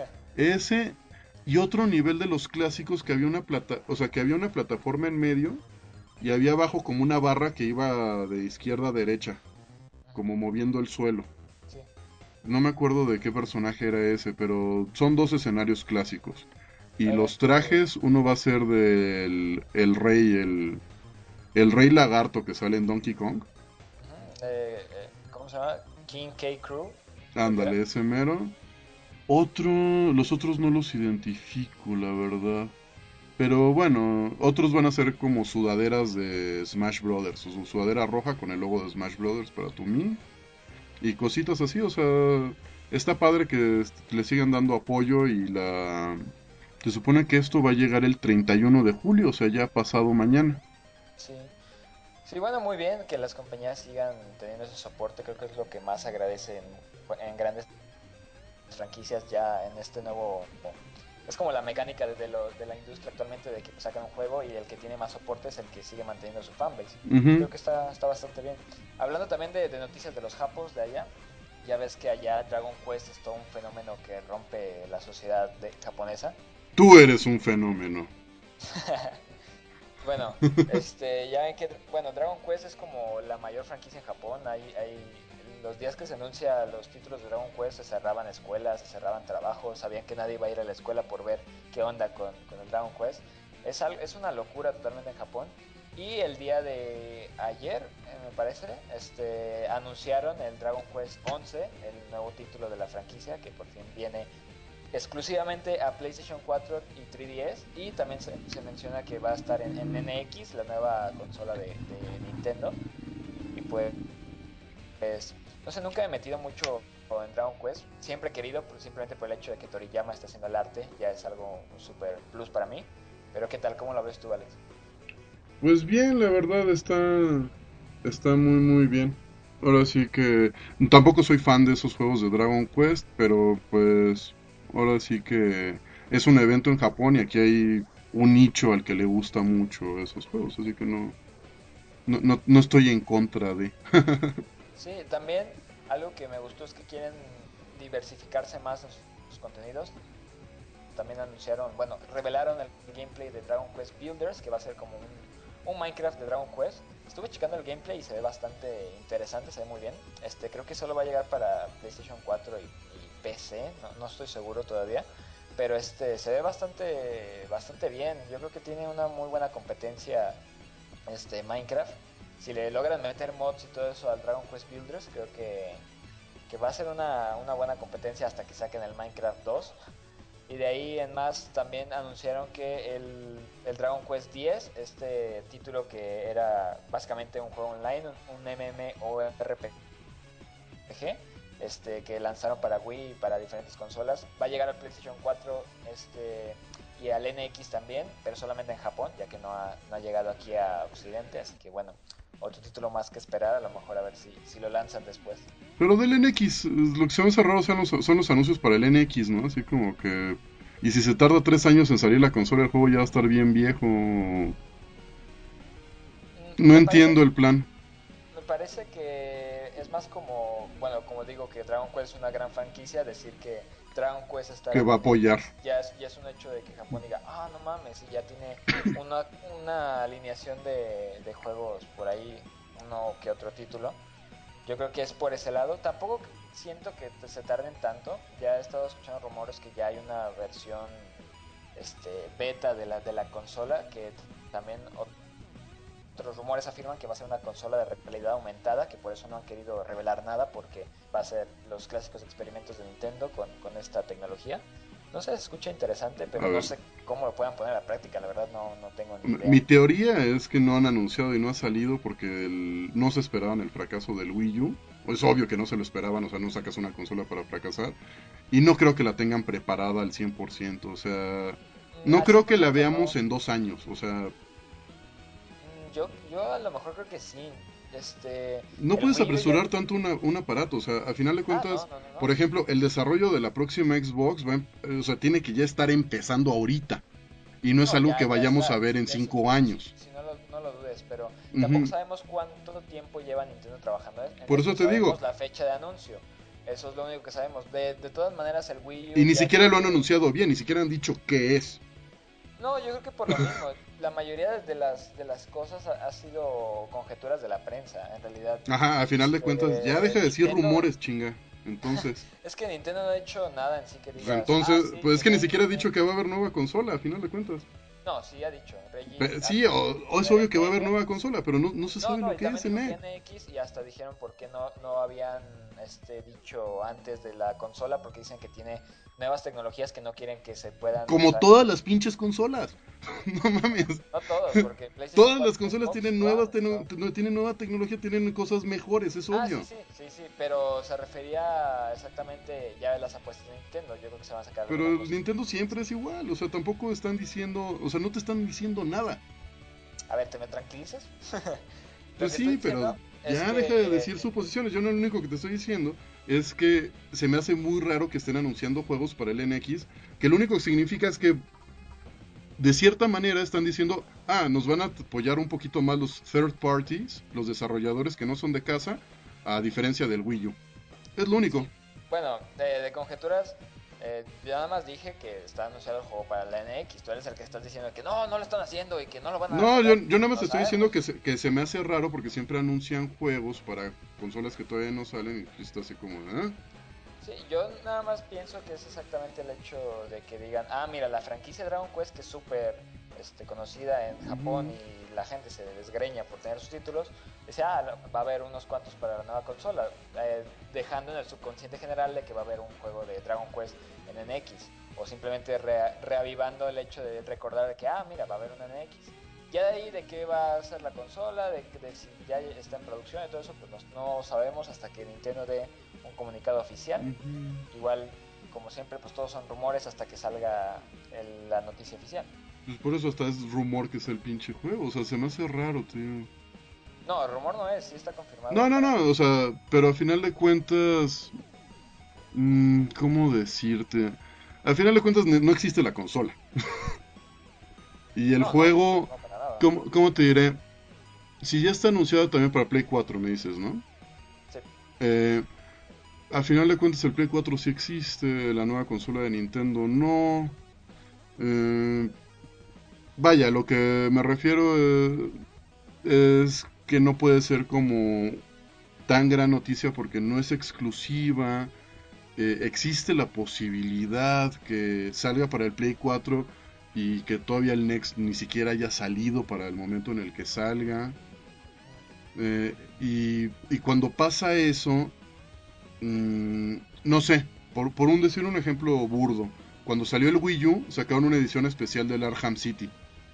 Ese y otro nivel de los clásicos que había una plata, o sea, que había una plataforma en medio y había abajo como una barra que iba de izquierda a derecha, como moviendo el suelo.
Sí.
No me acuerdo de qué personaje era ese, pero son dos escenarios clásicos. Y
Órale,
los
qué chido.
trajes, uno va a ser del el rey, el, el rey lagarto que sale en Donkey Kong.
Ujú. Eh, eh, ¿cómo se llama? King K. Crew, creo que era.
Ándale, ese mero. Otro, los otros no los identifico, la verdad. Pero bueno, otros van a ser como sudaderas de Smash Brothers. Su sudadera roja con el logo de Smash Brothers para tu Mi. Y cositas así, o sea, está padre que est- le sigan dando apoyo y la... Se supone que esto va a llegar el treinta y uno de julio, o sea, ya pasado mañana.
Sí. Sí, bueno, muy bien que las compañías sigan teniendo ese soporte. Creo que es lo que más agradece en, en grandes franquicias ya en este nuevo... Es como la mecánica de, lo, de la industria actualmente de que sacan un juego y el que tiene más soporte es el que sigue manteniendo su fanbase.
Ujú.
Creo que está, está bastante bien. Hablando también de, de noticias de los japos de allá, ya ves que allá Dragon Quest es todo un fenómeno que rompe la sociedad de, japonesa.
Tú eres un fenómeno.
Bueno, este, ya ven que, bueno, Dragon Quest es como la mayor franquicia en Japón. Hay, hay los días que se anuncia los títulos de Dragon Quest se cerraban escuelas, se cerraban trabajos, sabían que nadie iba a ir a la escuela por ver qué onda con, con el Dragon Quest. Es, al, es una locura totalmente en Japón. Y el día de ayer, eh, me parece, este, anunciaron el Dragon Quest once, el nuevo título de la franquicia, que por fin viene exclusivamente a PlayStation cuatro y tres D S. Y también se, se menciona que va a estar en, en N X, la nueva consola de, de Nintendo. Y pues, pues, no sé, nunca he metido mucho en Dragon Quest. Siempre he querido, pues, simplemente por el hecho de que Toriyama está haciendo el arte, ya es algo un super plus para mí. Pero ¿qué tal? ¿Cómo lo ves tú, Alex?
Pues bien, la verdad está, está muy muy bien. Ahora sí que tampoco soy fan de esos juegos de Dragon Quest, pero pues ahora sí que es un evento en Japón y aquí hay un nicho al que le gusta mucho esos juegos, así que no, no, no, no estoy en contra de.
Sí, también algo que me gustó es que quieren diversificarse más en sus contenidos. También anunciaron, bueno, revelaron el gameplay de Dragon Quest Builders, que va a ser como un, un Minecraft de Dragon Quest. Estuve checando el gameplay y se ve bastante interesante, se ve muy bien. Este, creo que solo va a llegar para PlayStation cuatro y, y P C, no, no estoy seguro todavía. Pero este se ve bastante bastante bien. Yo creo que tiene una muy buena competencia este Minecraft. Si le logran meter mods y todo eso al Dragon Quest Builders, creo que, que va a ser una, una buena competencia hasta que saquen el Minecraft dos. Y de ahí en más también anunciaron que el, el Dragon Quest diez, este título que era básicamente un juego online, un, un MMORPG, este, que lanzaron para Wii y para diferentes consolas, va a llegar al PlayStation cuatro este, y al N X también, pero solamente en Japón, ya que no ha, no ha llegado aquí a Occidente, así que bueno, otro título más que esperar, a lo mejor a ver si, si lo lanzan después.
Pero del N X, lo que se me hace raro son los, son los anuncios para el N X, ¿no? Así como que... Y si se tarda tres años en salir la consola, el juego ya va a estar bien viejo. No
Mm, me parece
entiendo el plan.
Me parece que es más como, bueno, como digo que Dragon Quest es una gran franquicia, decir que Dragon Quest estará
Que
en
va a
N
apoyar.
X ya es, ya es un hecho de que Japón diga, ah, no mames, y ya tiene una, una alineación de, de juegos por ahí, uno que otro título. Yo creo que es por ese lado. Tampoco siento que te- se tarden tanto. Ya he estado escuchando rumores que ya hay una versión este, beta de la, de la consola que también otros rumores afirman que va a ser una consola de realidad aumentada, que por eso no han querido revelar nada, porque va a ser los clásicos experimentos de Nintendo con, con esta tecnología. No sé, se escucha interesante,
A
pero no
ver,
sé cómo lo puedan poner a la práctica, la verdad no, no tengo ni idea.
mi teoría es que no han anunciado y no ha salido porque el- no se esperaban el fracaso del Wii U. Es obvio que no se lo esperaban, o sea, no sacas una consola para fracasar. Y no creo que la tengan preparada al cien por ciento, o sea,
Mm,
no
Al
creo que la
cien por ciento
veamos
no.
en dos años, o sea,
Mm, Yo, yo a lo mejor creo que sí. Este,
no
el
puedes
Wii U ya...
apresurar tanto una- un aparato, o sea, a final de
Ah, no,
cuentas,
no, no,
por
no.
ejemplo, el desarrollo de la próxima Xbox va, em- eh, o sea, tiene que ya estar empezando ahorita. Y no es
No,
algo que
ya, ya
vayamos a
está.
ver en
Eso,
cinco
eso sí,
años.
sí, no, lo, no lo dudes, pero tampoco
Ujú.
sabemos cuánto tiempo lleva Nintendo trabajando en
Por eso
esto.
te digo,
Sabemos la fecha de anuncio. Eso es lo único que sabemos. De, de todas maneras, el Wii U
y ni
ya
siquiera lo han
tiene...
anunciado bien, ni siquiera han dicho qué es.
No, yo creo que por lo mismo. La mayoría de las, de las cosas ha, ha sido conjeturas de la prensa, en realidad.
Ajá, a final de cuentas, ya
Este,
deja de decir
Nintendo...
rumores, chinga. Entonces,
Es que Nintendo no ha hecho nada en sí que
pues
digas, ah,
entonces,
sí,
pues es que ni
tiene,
siquiera ha
tiene...
dicho que va a haber nueva consola, a final de cuentas.
No, sí ha dicho. Reggie
Pe- sí, o,
aquí
o es
era
obvio
en
que va a haber
medio.
nueva consola, pero no, no se
No,
sabe
no,
lo
y
que
también
es
dijo
en
que
E.
N X y hasta dijeron por qué no, no habían este, dicho antes de la consola, porque dicen que tiene nuevas tecnologías que no quieren que se puedan
Como
usar.
todas las pinches consolas. No mames.
No todos, porque PlayStation
Todas las
cuatro y
consolas
Xbox
tienen
igual.
nuevas tecno-
Son...
te- tienen nueva tecnología, tienen cosas mejores, es
Ah, sí,
obvio.
sí, sí, sí, pero se refería exactamente ya a las apuestas de Nintendo. Yo creo que se van a sacar
Pero
alguna
el
cosa.
Nintendo siempre es igual, o sea, tampoco están diciendo, o sea, no te están diciendo nada.
A ver, ¿te me tranquilizas? Lo
Pues
que estoy
sí,
diciendo
pero
es
ya deja de
que...
decir suposiciones. Yo no, lo único que te estoy diciendo es que se me hace muy raro que estén anunciando juegos para el N X, que lo único que significa es que de cierta manera están diciendo, ah, nos van a apoyar un poquito más los third parties, los desarrolladores que no son de casa, a diferencia del Wii U. Es lo único.
Sí, bueno, de, de conjeturas, Eh, yo nada más dije que está anunciado el juego para la N X. Tú eres el que estás diciendo que no, no lo están haciendo y que no lo van a
No, yo,
sacar.
yo nada más
No
te estoy diciendo
sabemos.
que se, que se me hace raro porque siempre anuncian juegos para consolas que todavía no salen y pues está así como, ¿eh?
Sí, yo nada más pienso que es exactamente el hecho de que digan, ah, mira, la franquicia Dragon Quest que es súper este, conocida en Japón
Ujú.
y la gente se desgreña por tener sus títulos, dice, ah, no, va a haber unos cuantos para la nueva consola, eh, dejando en el subconsciente general de que va a haber un juego de Dragon Quest en N X, o simplemente re reavivando el hecho de recordar de que, ah, mira, va a haber un N X. Ya de ahí de qué va a ser la consola, de, de si ya está en producción y todo eso, pues no, no sabemos hasta que Nintendo dé un comunicado oficial.
Ujú.
Igual, como siempre, pues todos son rumores hasta que salga el, la noticia oficial.
Pues por eso hasta es rumor que es el pinche juego, o sea, se me hace raro, tío.
No, el rumor no es, sí está confirmado
No, no,
para
no, o
Nintendo.
sea, pero a final de cuentas, mm, ¿cómo decirte? Al final de cuentas ne- no existe la consola. Y el
No, no,
juego,
no para nada.
¿cómo, cómo te diré? Si ya está anunciado también para Play cuatro, me dices, ¿no?
Sí.
Eh, a final de cuentas el Play cuatro sí existe, la nueva consola de Nintendo no. Eh, vaya, lo que me refiero eh, es que no puede ser como tan gran noticia porque no es exclusiva. Eh, existe la posibilidad que salga para el Play cuatro y que todavía el Next ni siquiera haya salido para el momento en el que salga. Eh, y, y cuando pasa eso, mmm, no sé, por, por un decir un ejemplo burdo, cuando salió el Wii U sacaron una edición especial del Arkham City,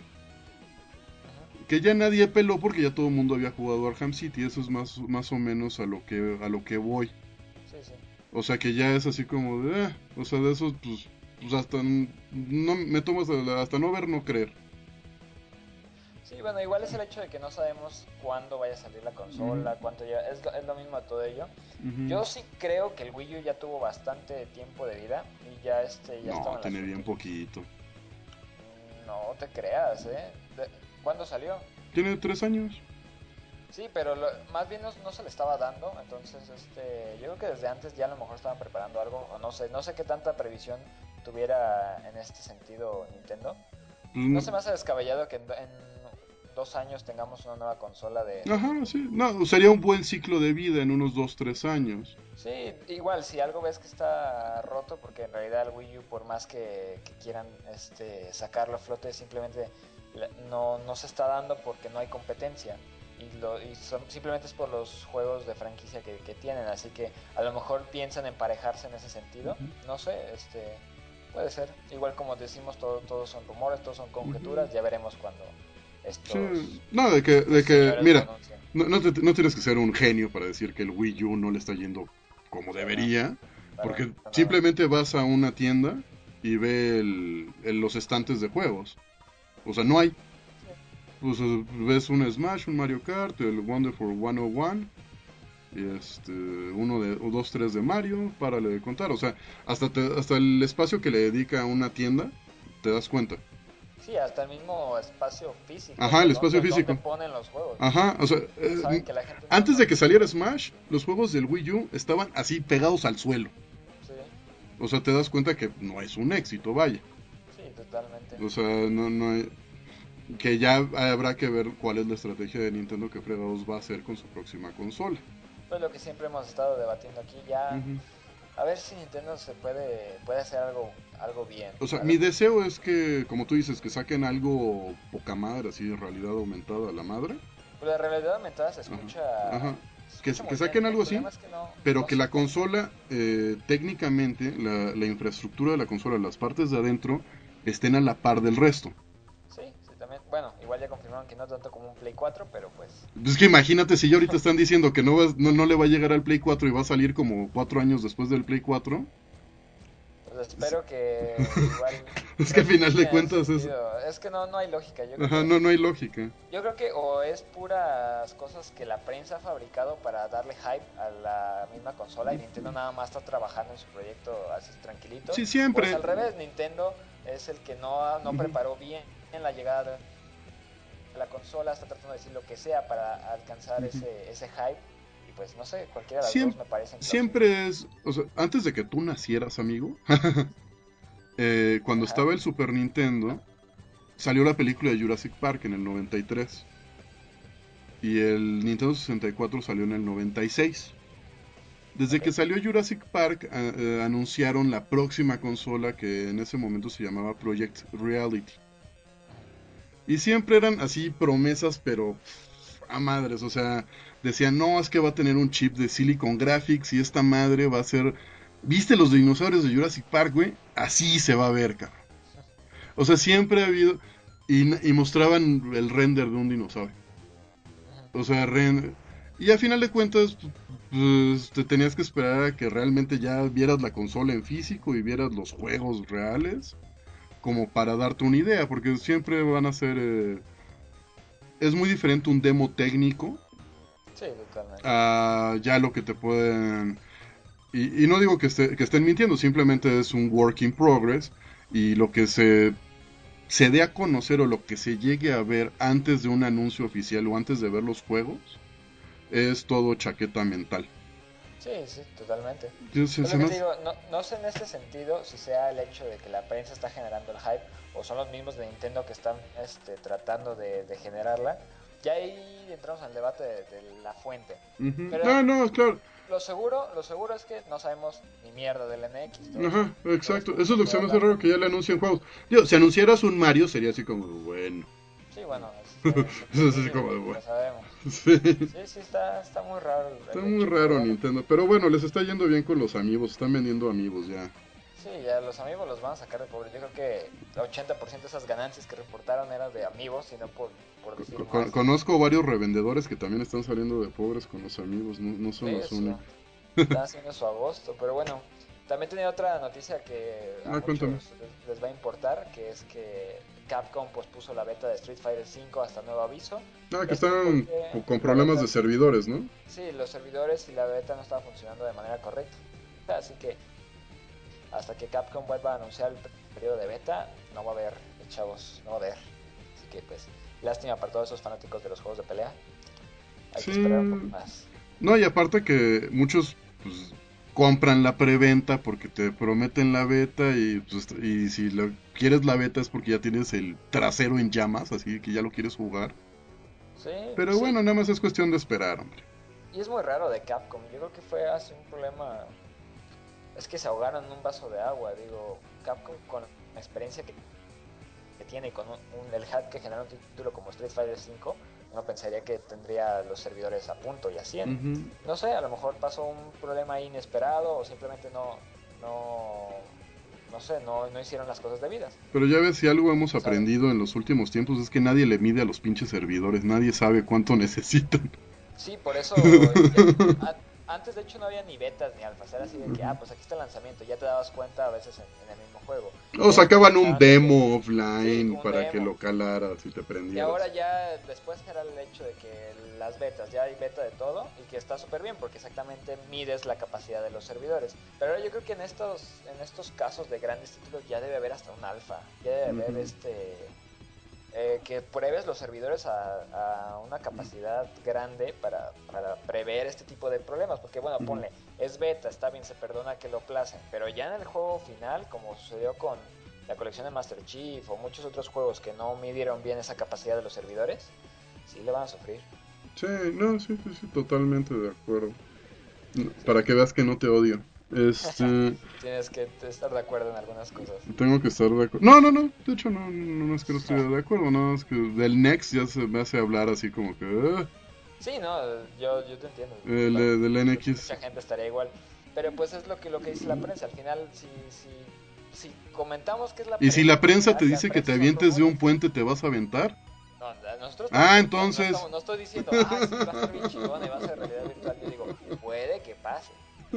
Uh-huh.
que ya nadie peló porque ya todo el mundo había jugado Arkham City, eso es más, más o menos a lo que, a lo que voy.
Sí, sí.
O sea que ya es así como de, eh, o sea, de esos, pues, pues hasta n- no me tomas hasta, hasta no ver, no creer.
Sí, bueno, igual es el hecho de que no sabemos cuándo vaya a salir la
Ujú,
consola, cuánto ya. Es, lo- es lo mismo a todo ello.
ujú.
Yo sí creo que el Wii U ya tuvo bastante tiempo de vida y ya este ya estaba
No,
en las
tiene bien
últimas.
poquito.
No te creas, ¿eh? De- ¿Cuándo salió?
Tiene tres años.
Sí, pero lo- más bien no, no se le estaba dando, entonces este, yo creo que desde antes ya a lo mejor estaban preparando algo, o no sé, no sé qué tanta previsión tuviera en este sentido Nintendo. No
Pues,
se me hace descabellado que en, en dos años tengamos una nueva consola de, de
ajá,
Nintendo.
sí. No, sería un buen ciclo de vida en unos dos tres años.
Sí, igual si algo ves que está roto, porque en realidad el Wii U por más que, que quieran este, sacarlo a flote, simplemente la- no, no se está dando porque no hay competencia. Y, lo, y son- simplemente es por los juegos de franquicia que, que tienen, así que a lo mejor piensan emparejarse en ese sentido.
Ujú,
No sé, este puede ser. Igual como decimos, todo, todos son rumores, todos son
ujú.
conjeturas, ya veremos cuando
Sí,
estos,
no, de que, de
estos
que,
señores lo
mira,
anuncien.
no, no, te- no tienes que ser un genio para decir que el Wii U no le está yendo como
Sí, no,
debería,
para
porque
nada.
simplemente vas a una tienda y ve el, el- los estantes de juegos. O sea, no hay.
Sí.
Pues eh, ves un Smash, un Mario Kart, el Wonderful ciento uno, y este, uno de, o dos, tres de Mario, párale de contar. O sea, hasta, te- hasta el espacio que le dedica a una tienda, te das cuenta.
Sí, hasta el mismo espacio físico
Ajá,
de
el espacio
dónde, dónde
físico.
ponen los juegos.
Ajá, o sea,
Saben
eh,
que la gente no,
antes
no
de que
visita.
saliera Smash, los juegos del Wii U estaban así pegados al suelo.
Sí,
O sea, te das cuenta que no es un éxito, vaya.
sí, totalmente.
O sea, no, no hay- que ya habrá que ver cuál es la estrategia de Nintendo que fregados va a hacer con su próxima consola.
Pues lo que siempre hemos estado debatiendo aquí, ya
Ujú.
a ver si Nintendo se puede, puede hacer algo, algo bien.
O sea, mi
Algo,
deseo es que, como tú dices, que saquen algo poca madre, así de realidad aumentada a la madre.
pues la realidad aumentada se
Ajá,
escucha,
ajá.
se
Que,
escucha
que
muy bien.
saquen
El
algo así,
problema es que no,
pero
no
que
sé
la
cómo.
consola, eh, técnicamente, la, la infraestructura de la consola, las partes de adentro, estén a la par del resto.
Sí, sí, también. Bueno, igual ya confirmaron que no tanto como un Play cuatro, pero pues
Es que imagínate si ya ahorita están diciendo que no, va- no, no le va a llegar al Play cuatro y va a salir como cuatro años después del Play cuatro.
pues
Es,
espero que igual
es que al final de
rectifiquen en ese
cuentas es...
sentido. Es que no, no hay lógica. Yo creo
Ajá,
que
no, no hay lógica.
Yo creo que o es puras cosas que la prensa ha fabricado para darle hype a la misma consola y Nintendo nada más está trabajando en su proyecto así tranquilito,
Sí,
o es
siempre.
al revés, Nintendo es el que no, no
Ujú,
preparó bien la llegada de la consola, está tratando de decir lo que sea para alcanzar
ujú.
ese, ese hype y pues no sé, cualquiera de las
Siem-
dos me parecen plausibles.
siempre es, o sea, antes de que tú nacieras, amigo, eh, cuando
Ajá,
estaba el Super Nintendo, salió la película de Jurassic Park en el noventa y tres y el Nintendo sesenta y cuatro salió en el noventa y seis. Desde
ok.
que salió Jurassic Park, a- eh, anunciaron la próxima consola que en ese momento se llamaba Project Reality. Y siempre eran así promesas, pero pff, a madres, o sea, decían, no, es que va a tener un chip de Silicon Graphics y esta madre va a ser... ¿Viste los dinosaurios de Jurassic Park, güey? Así se va a ver, cabrón. O sea, siempre ha habido... Y, y mostraban el render de un dinosaurio. O sea, ren- y a final de cuentas, pues te tenías que esperar a que realmente ya vieras la consola en físico y vieras los juegos reales, como para darte una idea, porque siempre van a ser... eh, es muy diferente un demo técnico
Sí, totalmente.
a ya lo que te pueden... Y, y no digo que, esté- que estén mintiendo, simplemente es un work in progress y lo que se, se dé a conocer o lo que se llegue a ver antes de un anuncio oficial o antes de ver los juegos es todo chaqueta mental.
Sí, sí, totalmente.
Entonces,
Pues
se
lo que
me
te
hace-
digo, no, no sé en este sentido si sea el hecho de que la prensa está generando el hype o son los mismos de Nintendo que están este, tratando de, de generarla. Ya ahí entramos al debate de, de la fuente.
Ujú.
Pero
Ah, no, claro.
lo seguro, lo seguro es que no sabemos ni mierda del N X. Todo eso,
Ajá,
todo
exacto.
esto
Eso
que
es lo que
estoy
se me hace raro
hablando.
que ya le anuncien juegos. Digo, si anunciaras un Mario sería así como, bueno.
Sí, bueno, es, es
Eso es así
entendible,
como de,
lo,
bueno.
lo sabemos.
Sí.
Sí, sí, está, está muy raro el,
Está
el
muy
hecho, pero
raro
bueno.
Nintendo. Pero bueno, les está yendo bien con los amigos. Están vendiendo amigos ya.
Sí, ya los amigos los van a sacar de pobre. Yo creo que el ochenta por ciento de esas ganancias que reportaron eran de amigos y no por, por decir
Co- co-
más.
conozco varios revendedores que también están saliendo de pobres con los amigos. No, no
Sí,
son los
eso.
únicos.
Están haciendo su agosto, pero bueno. También tenía otra noticia que a
Ah, cuéntame.
muchos les, les va a importar, que es que Capcom pospuso la beta de Street Fighter cinco hasta nuevo aviso.
Ah, que
Esto
están
porque
co- con
la
problemas
beta,
de servidores, ¿no?
sí, los servidores y la beta no estaban funcionando de manera correcta. Así que hasta que Capcom vuelva a anunciar el periodo de beta, no va a haber, chavos, no va a haber. Así que pues, lástima para todos esos fanáticos de los juegos de pelea. Hay que esperar un poco
Sí.
más.
No, y aparte que muchos pues, compran la preventa porque te prometen la beta y, pues, y si lo quieres la beta es porque ya tienes el trasero en llamas, así que ya lo quieres jugar.
Sí,
Pero
sí.
bueno, nada más es cuestión de esperar, hombre.
Y es muy raro de Capcom. Yo creo que fue hace un problema. Es que se ahogaron en un vaso de agua. Digo, Capcom con la experiencia que, que tiene y con un, un- el hype que genera un título como Street Fighter cinco, uno pensaría que tendría los servidores a punto y a cien.
Ujú.
No sé, a lo mejor pasó un problema inesperado o simplemente no, no, no sé, no, no hicieron las cosas debidas.
Pero ya ves, si algo hemos
¿Quién sabe?
aprendido en los últimos tiempos es que nadie le mide a los pinches servidores, nadie sabe cuánto necesitan.
Sí, por eso ya- a- antes de hecho no había ni betas ni alfas, era así de que, ah, pues aquí está el lanzamiento, ya te dabas cuenta a veces en, en el mismo juego.
O
Ya después
sacaban un
empezaron de que,
demo
sí,
offline
un
para que
demo.
lo calaras y te
Y ahora
prendieras.
ya después era el hecho de que las betas, ya hay beta de todo y que está súper bien porque exactamente mides la capacidad de los servidores. Pero ahora yo creo que en estos, en estos casos de grandes títulos ya debe haber hasta un alfa, ya debe haber
Ujú.
este eh, que pruebes los servidores a, a una capacidad grande para, para prever este tipo de problemas. Porque bueno,
Ujú.
ponle, es beta, está bien, se perdona que lo placen, pero ya en el juego final, como sucedió con la colección de Master Chief o muchos otros juegos que no midieron bien esa capacidad de los servidores, sí le van a sufrir.
Sí, no, sí, sí, sí, totalmente de acuerdo. No,
Sí.
para que veas que no te odio. Este,
Tienes que estar de acuerdo en algunas cosas.
tengo que estar de acuerdo. No, no, no, de hecho no, no, no es que no estoy de acuerdo, no, es que del Next ya se me hace hablar así como que... ah,
Sí, no, yo, yo te entiendo.
el,
Va-
eh, del
Creo que
N X.
mucha gente estaría igual. Pero pues es lo que, lo que dice la prensa. Al final, si, si, si comentamos que es la
Y si la
prensa,
prensa te
la, la
dice que te
prensa son
avientes de un
rumores.
puente, ¿te vas a aventar?
No, nosotros estamos
Ah,
comentando, no,
entonces...
estamos, no estoy diciendo, ah, sí, va a ser bien chingón y va a ser realidad virtual. Yo digo, puede que pase.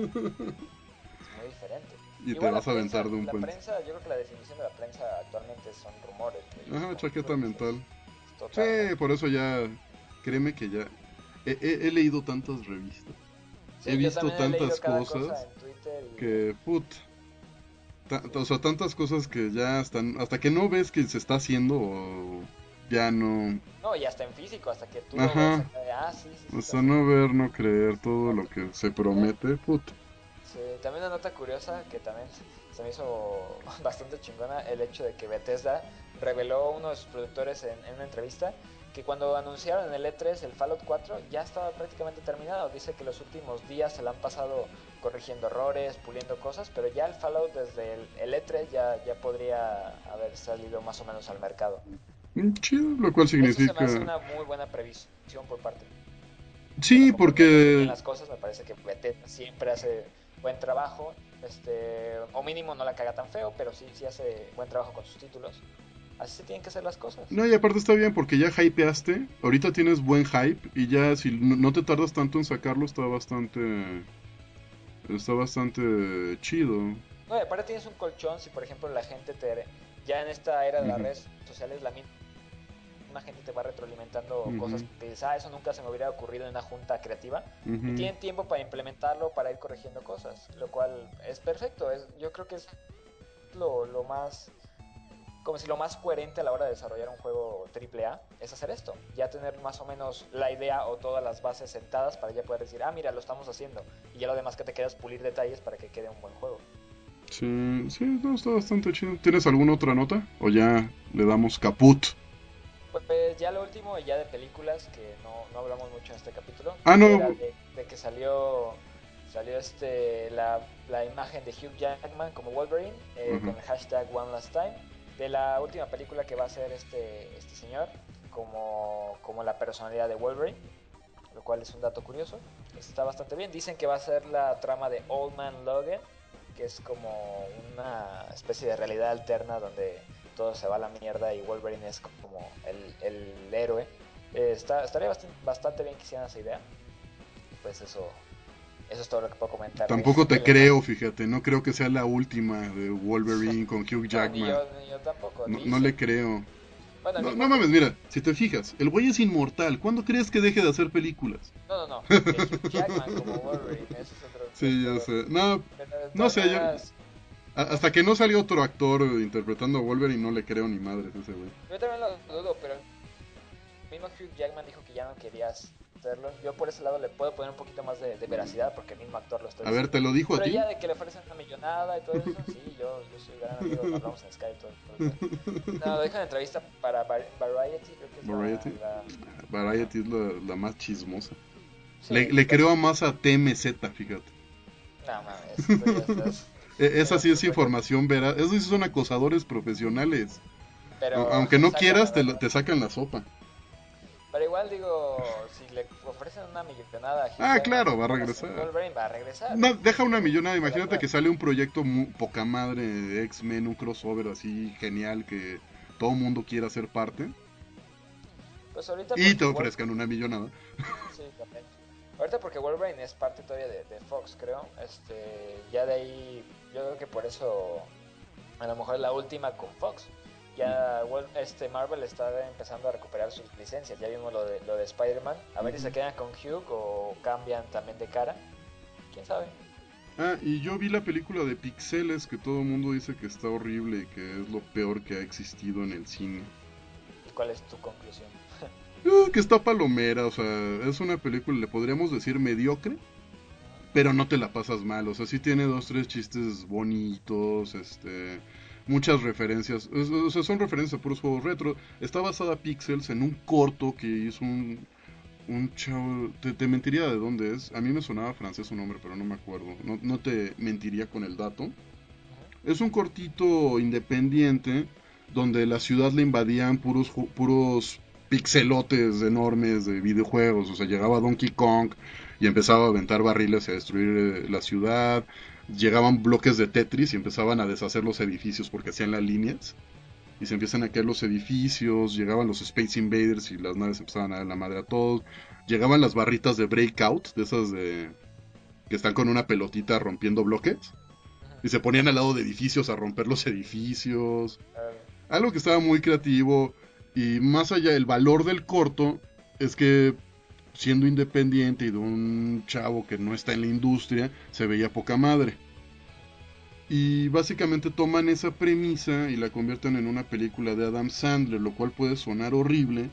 Es muy diferente.
Y te
Igual la
vas a aventar
prensa,
de un
la
puente.
prensa, yo creo que la definición de la prensa actualmente son rumores. Güey,
Ajá,
como tú
chaqueta
dices,
mental. Sí,
totalmente.
por eso ya... Créeme que ya... He, he- he leído tantas revistas. He
Sí, yo
visto
también he leído
tantas
cada cosa
cosas
en Twitter y...
que... Put... ta-
Sí.
o sea, tantas cosas que ya están... Hasta que no ves que se está haciendo o... ya no.
No, y hasta en físico, hasta que tú lo ves
Ajá.
acá de, ah, sí, sí, sí,
O
está
sea,
así.
no ver, no creer todo lo
Exacto.
que se
Mira,
promete, puta.
sí, también una nota curiosa que también se me hizo bastante chingona, el hecho de que Bethesda reveló uno de sus productores en, en una entrevista que cuando anunciaron en el E tres el Fallout cuatro ya estaba prácticamente terminado. Dice que los últimos días se le han pasado corrigiendo errores, puliendo cosas, pero ya el Fallout desde el, el E tres ya, ya podría haber salido más o menos al mercado.
Mm, chido, lo cual
Eso se me hace
significa.
una muy buena previsión por parte. Que
Sí,
tampoco nunca se hacen bien
porque.
las cosas, me parece que Bethesda siempre hace buen trabajo, este, o mínimo no la caga tan feo, pero sí, sí hace buen trabajo con sus títulos. Así se tienen que hacer las cosas.
No, y aparte está bien porque ya hypeaste. Ahorita tienes buen hype. Y ya si no no te tardas tanto en sacarlo, está bastante. Está bastante chido.
No, y aparte tienes un colchón si por ejemplo la gente te, ya en esta era de las
Ujú,
redes sociales, la misma gente te va retroalimentando cosas
ujú,
que dices, ah, eso nunca se me hubiera ocurrido en una junta creativa. Y
ujú.
tienen tiempo para implementarlo, para ir corrigiendo cosas, lo cual es perfecto. Es, yo creo que es lo, lo más como si lo más coherente a la hora de desarrollar un juego triple A es hacer esto, ya tener más o menos la idea o todas las bases sentadas para ya poder decir, ah, mira, lo estamos haciendo, y ya lo demás que te queda es pulir detalles para que quede un buen juego.
Sí, sí, no, está bastante chido. ¿Tienes alguna otra nota? ¿O ya le damos caput?
Pues ya lo último, y ya de películas, que no, no hablamos mucho en este capítulo,
Ah,
era
no.
de, de que salió salió este la, la imagen de Hugh Jackman como Wolverine eh,
Ajá.
con el hashtag One Last Time de la última película que va a hacer este, este señor como, como la personalidad de Wolverine, lo cual es un dato curioso. Está bastante bien. Dicen que va a ser la trama de Old Man Logan, que es como una especie de realidad alterna donde todo se va a la mierda y Wolverine es como el, el héroe. Eh, está, estaría bastante, bastante bien que hicieran esa idea. Y pues eso, eso es todo lo que puedo comentar de,
Tampoco
de
te
la imagen.
creo, fíjate. No creo que sea la última de Wolverine con Hugh
No, ni
Jackman.
yo, ni yo tampoco.
No, no le
Dicen.
creo.
Bueno, el
No, no
mismo Hugh.
mames, mira, si te fijas, el güey es inmortal. ¿Cuándo crees que deje de hacer películas?
No, no, no. Que Hugh Jackman como Wolverine, ese es otro, es
Sí, ya
pedo.
sé. No,
Pero de
no
todas
sé, yo.
maneras,
a- Hasta que no salga otro actor interpretando a Wolverine, no le creo ni madres a ese güey.
yo también lo dudo, pero el mismo Hugh Jackman dijo que ya no quería hacerlo. Yo por ese lado le puedo poner un poquito más de, de veracidad porque el mismo actor lo está
A ver, ¿te
diciendo.
lo dijo a
Pero
ti?
ya de que le ofrecen una millonada y todo eso, sí, yo, yo soy gran amigo, hablamos en Skype todo, todo el día. No, lo dijo en entrevista para Variety, creo que es la...
Variety.
la... Ajá.
Variety es la, la más chismosa. Le,
Sí,
le
pero...
creo más a T M Z, fíjate.
No mames, eso ya estás
E-
en
Esa sí es
otro nivel.
información veraz. Esos sí son acosadores profesionales. A-
Pero
Aunque no
sácame,
quieras, te,
¿verdad?
lo- te sacan la sopa.
Pero igual digo, si le ofrecen una millonada a Hugh
Ah,
Jackman
claro, va a
para hacer
regresar.
Wolverine, va a regresar.
No, deja una
Estoy,
millonada.
estoy de
Imagínate que
acuerdo.
sale un proyecto mu- poca madre de X-Men, un crossover así genial que todo mundo quiera ser parte.
Pues ahorita
Y te
porque Wolverine...
ofrezcan una millonada.
Sí, también. Ahorita porque Wolverine es parte todavía de, de Fox, creo. Este, ya de ahí, yo creo que por eso a lo mejor es la última con Fox.
Ujú,
Ya Wol- este Marvel está empezando a recuperar sus licencias. Ya vimos lo de, lo de Spider-Man. A ver si se
ujú.
quedan con Hugh o cambian también de cara. ¿Quién sabe?
Ah, y yo vi la película de Pixeles que todo el mundo dice que está horrible y que es lo peor que ha existido en el cine.
¿Y cuál es tu conclusión?
Eh, que está palomera, o sea, es una película, le podríamos decir mediocre, pero no te la pasas mal, o sea, sí tiene dos, tres chistes bonitos, este, muchas referencias, es- o sea, son referencias a puros juegos retro. Está basada Pixels en un corto que hizo un, un chavo, te, te mentiría de dónde es, a mí me sonaba francés su nombre, pero no me acuerdo, no, no te mentiría con el dato.
Ujú.
Es un cortito independiente donde la ciudad le invadían puros, ju- puros pixelotes enormes de videojuegos. O sea, llegaba Donkey Kong y empezaba a aventar barriles y a destruir eh, la ciudad. Llegaban bloques de Tetris y empezaban a deshacer los edificios porque hacían las líneas. Y se empiezan a caer los edificios. Llegaban los Space Invaders y las naves empezaban a dar la madre a todos. Llegaban las barritas de Breakout, de esas de que están con una pelotita rompiendo bloques y se ponían al lado de edificios a romper los edificios.
Órale.
Algo que estaba muy creativo y más allá, el valor del corto es que siendo independiente y de un chavo que no está en la industria, se veía poca madre. Y básicamente toman esa premisa y la convierten en una película de Adam Sandler, lo cual puede sonar horrible,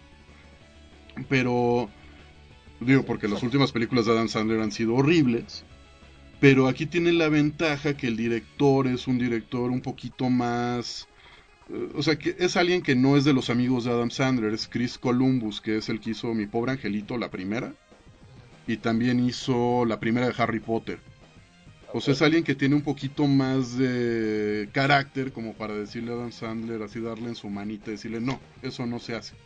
pero digo, porque las últimas películas de Adam Sandler han sido horribles, pero aquí tiene la ventaja que el director es un director un poquito más... eh, O sea, que es alguien que no es de los amigos de Adam Sandler, es Chris Columbus, que es el que hizo Mi Pobre Angelito, la primera, y también hizo la primera de Harry Potter. O sea, es
Ok.
alguien que tiene un poquito más de carácter como para decirle a Adam Sandler, así darle en su manita y decirle, no, eso no se hace.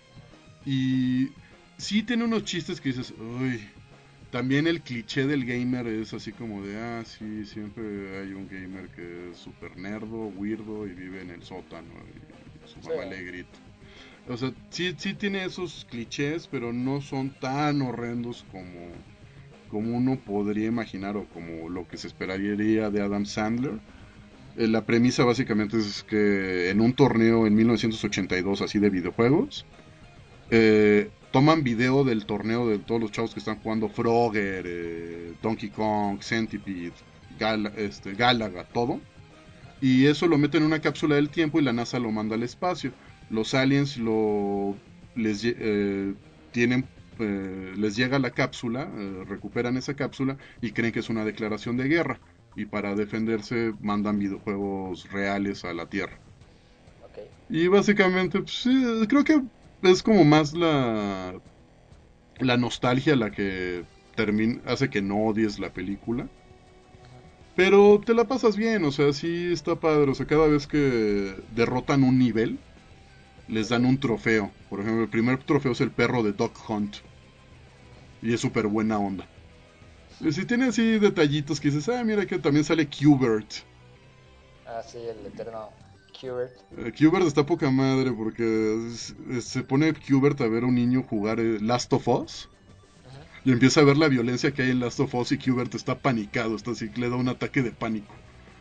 Y sí tiene unos chistes que dices, uy, también el cliché del gamer es así como de, ah, sí, siempre hay un gamer que es súper nerdo, weirdo y vive en el sótano y su
Sí.
mamá le grita. O sea, sí, sí tiene esos clichés, pero no son tan horrendos como, como uno podría imaginar o como lo que se esperaría de Adam Sandler. Eh, la premisa básicamente es que en un torneo en mil novecientos ochenta y dos así de videojuegos, eh, toman video del torneo de todos los chavos que están jugando Frogger, eh, Donkey Kong, Centipede, Gal este, Galaga, todo. Y eso lo meten en una cápsula del tiempo y la NASA lo manda al espacio. Los aliens lo les eh, tienen eh, les llega la cápsula, eh, recuperan esa cápsula y creen que es una declaración de guerra. Y para defenderse mandan videojuegos reales a la Tierra.
Ok.
Y básicamente, pues, sí, creo que es como más la, la nostalgia la que termina, hace que no odies la película. Pero te la pasas bien, o sea, sí está padre. O sea, cada vez que derrotan un nivel, les dan
Ok.
un trofeo. Por ejemplo, el primer trofeo es el perro de Duck Hunt. Y es súper buena onda. Y si tiene así detallitos que dices, ah, mira que también sale Qbert.
Ah, sí, el eterno Qbert.
Eh, Qbert está poca madre porque es- es- se pone Qbert a ver a un niño jugar eh, Last of Us.
Ujú.
Y empieza a ver la violencia que hay en Last of Us y Qbert está panicado, está así que le da un ataque de pánico.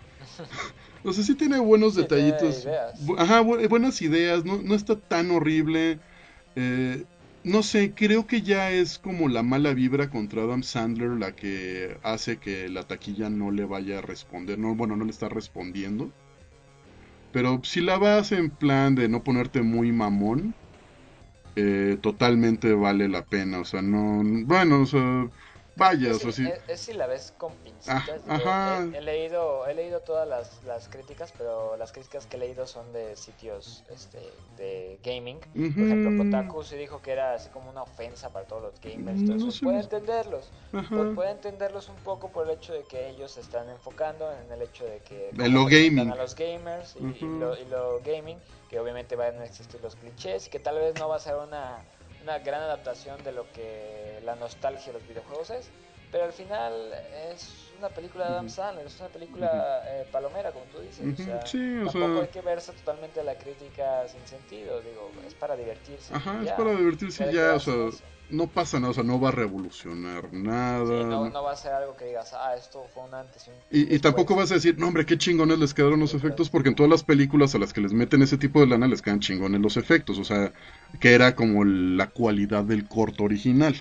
O sea, sí tiene buenos
Sí, tiene
detallitos.
ideas.
Bu- Ajá, bu- buenas ideas, no, no está tan horrible. Eh, no sé, creo que ya es como la mala vibra contra Adam Sandler la que hace que la taquilla no le vaya a responder. No, bueno, no le está respondiendo. Pero si la vas en plan de no ponerte muy mamón, eh, totalmente vale la pena. O sea, no. Bueno, o sea,
Sí,
vaya, o sea,
sí,
sí.
es, es si la ves con
Ah,
pincitas, digo, he,
ajá.
he leído, he leído todas las, las críticas, pero las críticas que he leído son de sitios este, de gaming. Por ejemplo,
Ujú,
Kotaku sí dijo que era así como una ofensa para todos los gamers y todo
no
eso. Y
sé.
puede entenderlos, pu-
Ajá.
puede entenderlos un poco por el hecho de que ellos se están enfocando en el hecho de que
De
cómo
lo
presentan
gaming.
a los gamers y, y
Ajá.
lo, y lo gaming, que obviamente van a existir los clichés y que tal vez no va a ser una, una gran adaptación de lo que la nostalgia de los videojuegos es, pero al final es una película de Adam
Ujú,
Sandler, es una
ujú,
película eh, palomera, como tú dices. O
ujú.
sea,
Sí, o
tampoco
sea,
hay que verse totalmente la crítica sin sentido. Digo, es para divertirse
ajá,
y
es para
ya.
divertirse
Ya
y
de
ya, o sea,
quedarse en eso.
no pasa nada, o sea, no va a revolucionar
Sí,
nada,
no,
no.
no va a ser algo que digas, ah, esto fue un antes y un, un
Y, y tampoco
después.
vas a decir, no hombre, qué chingones les quedaron
Sí,
los efectos,
pues.
porque en todas las películas a las que les meten ese tipo de lana les quedan chingones los efectos, o sea, que era como la cualidad del corto original.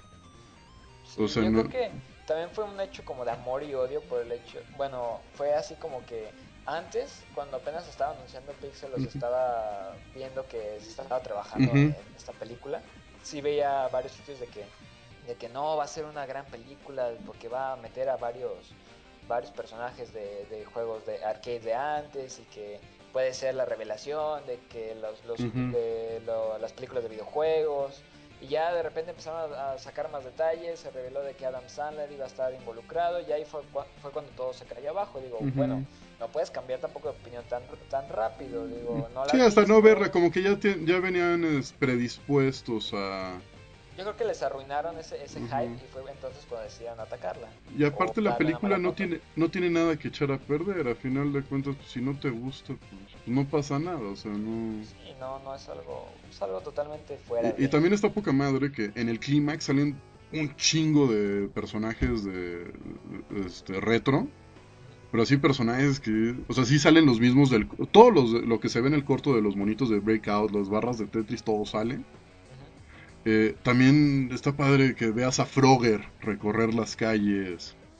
O
Sí,
sea,
yo
no.
creo que también fue un hecho como de amor y odio por el hecho, bueno, fue así como que antes, cuando apenas estaba anunciando Pixel, los
Ujú,
estaba viendo que se estaba trabajando
ujú,
en esta película, sí veía varios sitios de que, de que no va a ser una gran película porque va a meter a varios, varios personajes de, de juegos de arcade de antes y que puede ser la revelación de que los, los
ujú.
de lo- las películas de videojuegos. Y ya de repente empezaron a, a sacar más detalles, se reveló de que Adam Sandler iba a estar involucrado y ahí fue, fue cuando todo se cayó abajo. Digo, bueno,
Ujú.
no puedes cambiar tampoco de opinión tan, tan rápido. Digo, no la
Sí,
has
hasta no verla,
visto.
como que ya, te- ya venían es, predispuestos a...
Yo creo que les arruinaron ese, ese hype
Ujú.
y fue entonces cuando decidieron atacarla
Y
o
aparte la
darle una
película
mala
no
nota.
tiene, no tiene nada que echar a perder, a final de cuentas, pues, si no te gusta, pues no pasa nada, o sea, no...
Sí, no, no es algo, es algo totalmente fuera
Y, y
de.
también está poca madre que en el clímax salen un chingo de personajes de este retro, pero así personajes que, o sea, sí salen los mismos del todos los lo que se ve en el corto de los monitos de Breakout, las barras de Tetris, todo sale.
Ujú.
Eh, también está padre que veas a Frogger recorrer las calles.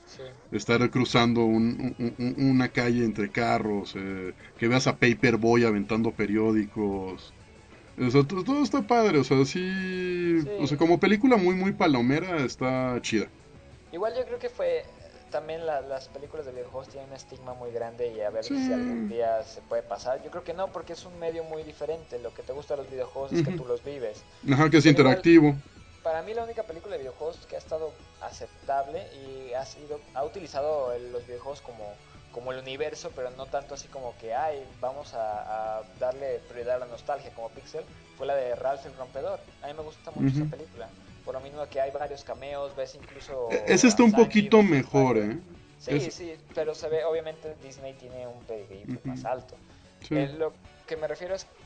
Sí.
Estar cruzando un- un- un- una calle entre carros, eh, que veas a Paperboy aventando periódicos. O sea, to- todo está padre, o sea, sí, o sea,
Sí.
como película muy, muy palomera, está chida.
Igual yo creo que fue también la- las películas de videojuegos tienen un estigma muy grande y a ver
Sí,
si algún día se puede pasar. Yo creo que no, porque es un medio muy diferente. Lo que te gusta de los videojuegos es que
ujú.
tú los vives.
Ajá, que es
Pero igual,
interactivo.
para mí la única película de videojuegos que ha estado aceptable y ha sido, ha utilizado el- los videojuegos como, como el universo, pero no tanto así como que, ay, vamos a, a darle prioridad a la nostalgia como Pixel, fue la de Ralph el Rompedor. A mí me gusta mucho esa
Ujú.
película. Por lo mismo que hay varios cameos, ves
E-
incluso
Ese
a
está un
Sanji de
poquito
Street
mejor,
Fighter.
¿eh?
Sí,
Es,
sí, pero se ve, obviamente Disney tiene un pedigrí pues, más
ujú,
alto.
sí.
Eh, lo que me refiero es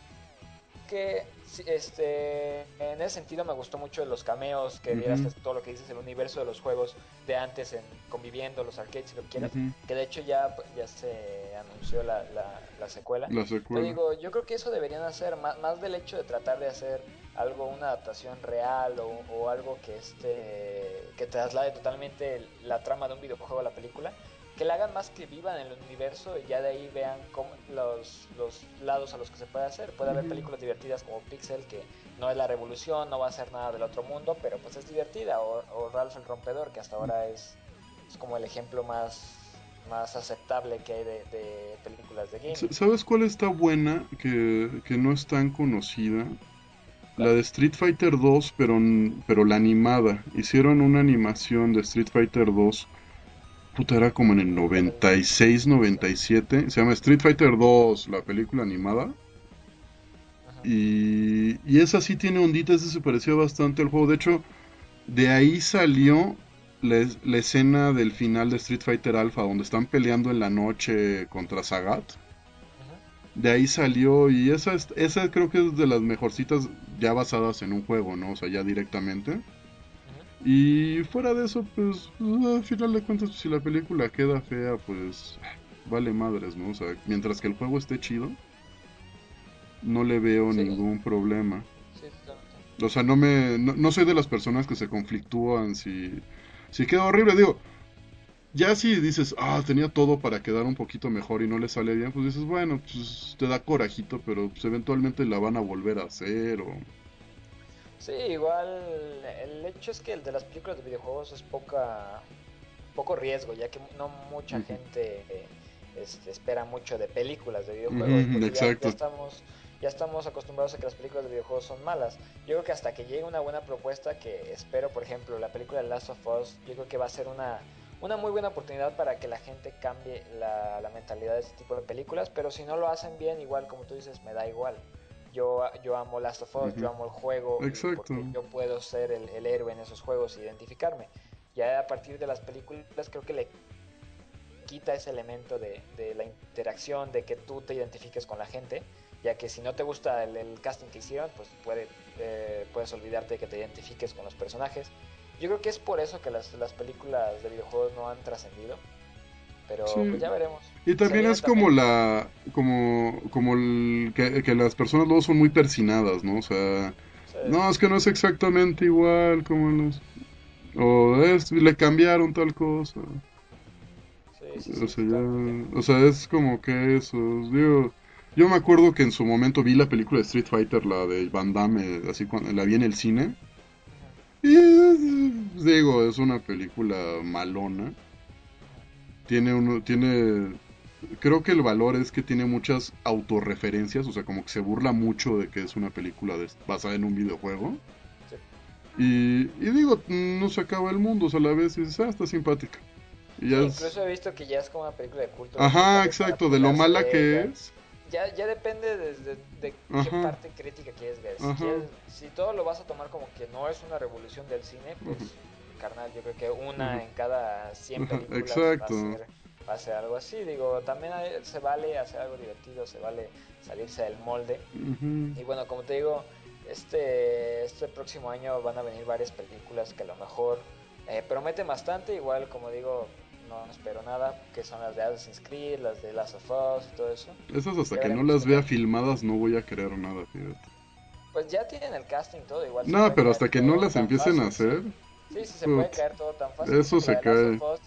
que sí, este, en ese sentido me gustó mucho los cameos, que vieras
Ujú,
que todo lo que dices, el universo de los juegos de antes, en conviviendo, los arcades, si lo quieras,
ujú.
que de hecho ya, ya se anunció la, la, la secuela.
La
Pero
secuela.
digo, yo creo que eso deberían hacer, más, más del hecho de tratar de hacer algo, una adaptación real o, o algo que, este, que traslade totalmente la trama de un videojuego a la película, que la hagan más que vivan en el universo y ya de ahí vean cómo, los, los lados a los que se puede hacer. Puede haber
Ujú.
películas divertidas como Pixel, que no es la revolución, no va a ser nada del otro mundo, pero pues es divertida. O, o Ralph el Rompedor, que hasta ahora es, es como el ejemplo más, más aceptable que hay de, de películas de
S-
gaming.
¿Sabes cuál está buena? Que, que no es tan conocida. La
¿Cuál?
de Street Fighter dos, pero, n- pero la animada. Hicieron una animación de Street Fighter dos. Puta, era como en el
La del...
noventa y seis,
Sí.
noventa y siete. Se llama Street Fighter dos, la película animada.
Ajá.
Y, y esa sí tiene onditas, ese se pareció bastante al juego. De hecho, de ahí salió la, es- la escena del final de Street Fighter Alpha, donde están peleando en la noche contra Sagat.
Ajá.
De ahí salió y esa, es- esa creo que es de las mejorcitas ya basadas en un juego, ¿no? O sea, ya directamente.
Ajá.
Y fuera de eso, pues, pues, al final de cuentas, si la película queda fea, pues vale madres, ¿no? O sea, mientras que el juego esté chido, no le veo
Sí,
ningún problema.
sí, totalmente.
O sea, no me, no, no soy de las personas que se conflictúan si, si queda horrible. Digo, ya si dices, ah, tenía todo para quedar un poquito mejor y no le sale bien, pues dices, bueno, pues te da corajito, pero pues eventualmente la van a volver a hacer o...
Sí, igual el hecho es que el de las películas de videojuegos es poca, poco riesgo, ya que no mucha
Ujú,
gente eh, este, espera mucho de películas de videojuegos,
ujú,
porque ya, ya
exacto.
estamos, ya estamos acostumbrados a que las películas de videojuegos son malas. Yo creo que hasta que llegue una buena propuesta, que espero, por ejemplo, la película de Last of Us, yo creo que va a ser una, una muy buena oportunidad para que la gente cambie la, la mentalidad de este tipo de películas, pero si no lo hacen bien, igual como tú dices, me da igual. Yo, yo amo Last of Us, yo
Ujú,
amo el juego y
exacto.
porque yo puedo ser el, el héroe en esos juegos e identificarme. Ya a partir de las películas creo que le quita ese elemento de, de la interacción, de que tú te identifiques con la gente, ya que si no te gusta el, el casting que hicieron, pues puede, eh, puedes olvidarte de que te identifiques con los personajes. Yo creo que es por eso que las, las películas de videojuegos no han trascendido, pero pues
Sí.
ya veremos.
Y
Se
también
vienen
es como
también,
la, como, como el, que, que las personas luego son muy persinadas, ¿no? O sea,
sí,
no, es que no es exactamente igual como los, o es, le cambiaron tal cosa.
sí, sí,
O
sí,
sea,
totalmente.
ya, o sea, es como que eso, digo, yo me acuerdo que en su momento vi la película de Street Fighter, la de Van Damme, así cuando la vi en el cine,
Ujú,
y eh, digo, es una película malona,
ujú.
tiene uno, tiene, creo que el valor es que tiene muchas autorreferencias, o sea, como que se burla mucho de que es una película de- basada en un videojuego,
Sí.
y, y digo, no se acaba el mundo, o sea, a la vez dices, ah, está simpática, y
Sí,
ya es,
incluso he visto que ya es como una película de culto de que
ajá,
tal vez para
exacto, de lo
burlarse
mala
de
que
ella.
es.
Ya, ya depende desde de qué
Ajá,
parte crítica quieres ver. Si
ajá,
quieres, si todo lo vas a tomar como que no es una revolución del cine,
ajá,
pues carnal, yo creo que
ajá,
una en cada cien
ajá,
películas va a
exacto.
ser, va a ser algo así. Digo, también hay- se vale hacer algo divertido, se vale salirse del molde.
Ujú.
Y bueno, como te digo, este, este próximo año van a venir varias películas que a lo mejor eh, prometen bastante. Igual, como digo, no espero nada, que son las de Assassin's Creed, las de Last of Us y todo eso.
Esas hasta
Ya
que no
veremos
las
qué
vea
tal.
filmadas no voy a creer nada, fíjate.
Pues ya tienen el casting todo, igual se
No,
puede
pero
caer
hasta que no
todo
las
tan
empiecen a
fácil, sí.
hacer,
Sí, sí, se puede
put,
caer todo tan fácil. Dicen
eso
que la
se
de Last of
cae.
Us ya, ya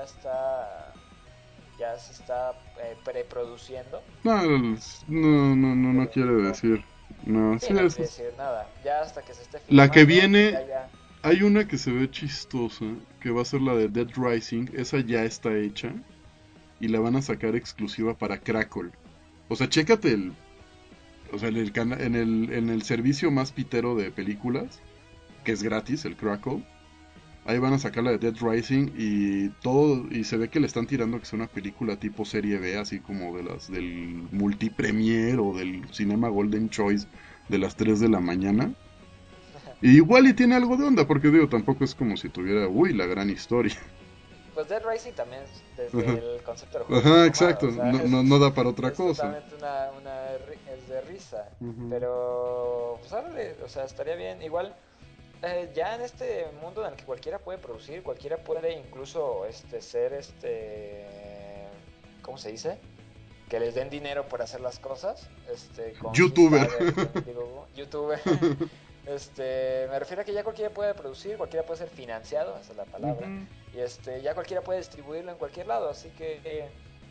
ya está, ya se está eh, preproduciendo.
No, no, no, no, no
Pero
quiere decir. No,
sí,
sí,
no
eso
quiere
es.
decir nada. Ya hasta que se esté
La que
filmando,
viene,
ya ya.
hay una que se ve chistosa, que va a ser la de Dead Rising. Esa ya está hecha y la van a sacar exclusiva para Crackle. O sea, chécate el, o sea, en el, cana- en el, en el servicio más pitero de películas, que es gratis, el Crackle. Ahí van a sacar la de Dead Rising y todo, y se ve que le están tirando que es una película tipo serie B, así como de las del multipremier o del Cinema Golden Choice de las tres de la mañana. Y igual y tiene algo de onda, porque digo, tampoco es como si tuviera, uy, la gran historia.
Pues Dead Rising también, desde
Ajá,
el concepto del juego, es
ajá,
una mamada.
exacto,
O sea,
no,
es,
no, no da para otra
es
cosa.
totalmente una, una ri- es de risa.
Ujú.
Pero, pues órale, o sea, estaría bien. Igual, eh, ya en este mundo en el que cualquiera puede producir, cualquiera puede incluso este, ser este. ¿Cómo se dice? Que les den dinero por hacer las cosas, este, con
YouTuber.
Kickstarter, Indiegogo, YouTube. Este, me refiero a que ya cualquiera puede producir, cualquiera puede ser financiado, esa es la palabra,
Ujú.
y este, ya cualquiera puede distribuirlo en cualquier lado, así que eh,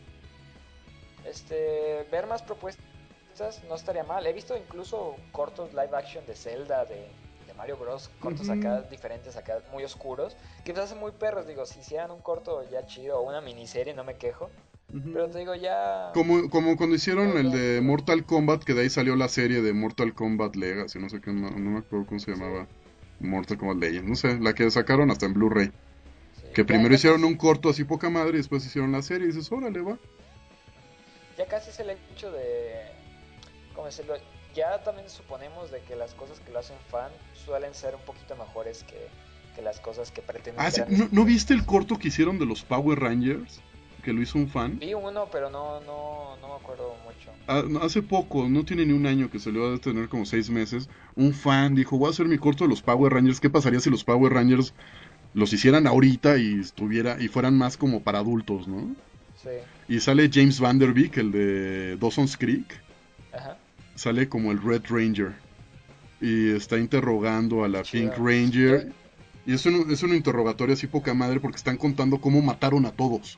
este, ver más propuestas no estaría mal. He visto incluso cortos live action de Zelda, de, de Mario Bros, cortos acá
Ujú.
diferentes, acá muy oscuros, que se hacen muy perros, digo, si hicieran un corto ya chido o una miniserie no me quejo, pero te
Ujú.
digo ya,
Como, como cuando
ya,
hicieron el
ya
de
chido.
Mortal Kombat, que de ahí salió la serie de Mortal Kombat Legacy, no sé qué, no, no me acuerdo cómo se
Sí,
llamaba. Mortal Kombat Legends, no sé, la que sacaron hasta en Blu-ray.
sí,
Que
ya,
primero
ya
hicieron
casi,
un corto así poca madre y después hicieron la serie y dices, órale, va.
ya casi es el hecho de, ¿cómo decirlo? Ya también suponemos de que las cosas que lo hacen fan suelen ser un poquito mejores que, que las cosas que pretenden
Ah, sí,
grandes
¿no, ¿no viste el
empresas.
corto que hicieron de los Power Rangers? Que lo hizo un fan.
Vi uno, pero no, no, no me acuerdo mucho.
Ah, no, hace poco, no tiene ni un año que salió a tener como seis meses. Un fan dijo, voy a hacer mi corto de los Power Rangers. ¿Qué pasaría si los Power Rangers los hicieran ahorita y estuviera y fueran más como para adultos, ¿no?
Sí,
Y sale James Van Der Beek, el de Dawson's Creek,
ajá,
sale como el Red Ranger y está interrogando a
qué
la Pink
chido. Yo,
Ranger. Y es un, es un interrogatorio así poca madre porque están contando cómo mataron a todos.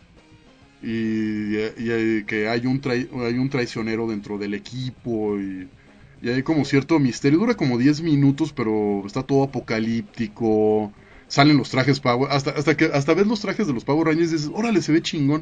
Y, y, y que hay un, trai, hay un traicionero dentro del equipo y, y hay como
sí,
cierto misterio. Dura como diez minutos, pero está todo apocalíptico. Salen los trajes Power. Hasta, hasta que hasta ves los trajes de los Power Rangers y dices, órale, se ve chingón.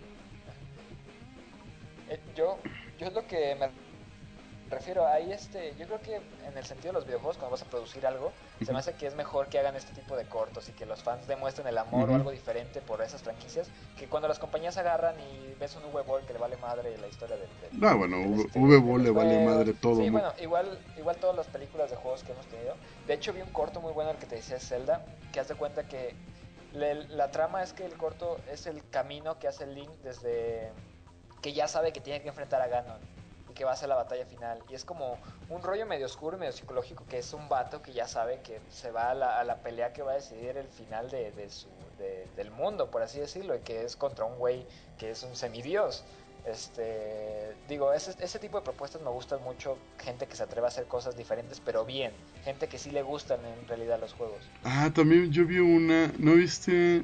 eh, yo, yo es lo que me refiero, ahí este, yo creo que en el sentido de los videojuegos, cuando vas a producir algo, se me
Ujú,
hace que es mejor que hagan este tipo de cortos y que los fans demuestren el amor o
ujú.
algo diferente por esas franquicias, que cuando las compañías agarran y ves un V-Ball que le vale madre la historia del, del,
Ah, bueno,
del
V-
este, de
V-Ball le
los
vale
juegos.
madre todo.
Sí,
mu-
bueno, igual, igual todas las películas de juegos que hemos tenido. De hecho, vi un corto muy bueno el que te decía Zelda, que haz de cuenta que le- la trama es que el corto es el camino que hace Link desde que ya sabe que tiene que enfrentar a Ganon y que va a ser la batalla final. Y es como un rollo medio oscuro y medio psicológico que es un vato que ya sabe que se va a la, a la pelea que va a decidir el final de, de su, de, del mundo, por así decirlo, y que es contra un güey que es un semidios. Este, digo, ese, ese tipo de propuestas me gustan mucho, gente que se atreve a hacer cosas diferentes, pero bien, gente que sí le gustan en realidad los juegos.
Ah, también yo vi una. ¿No viste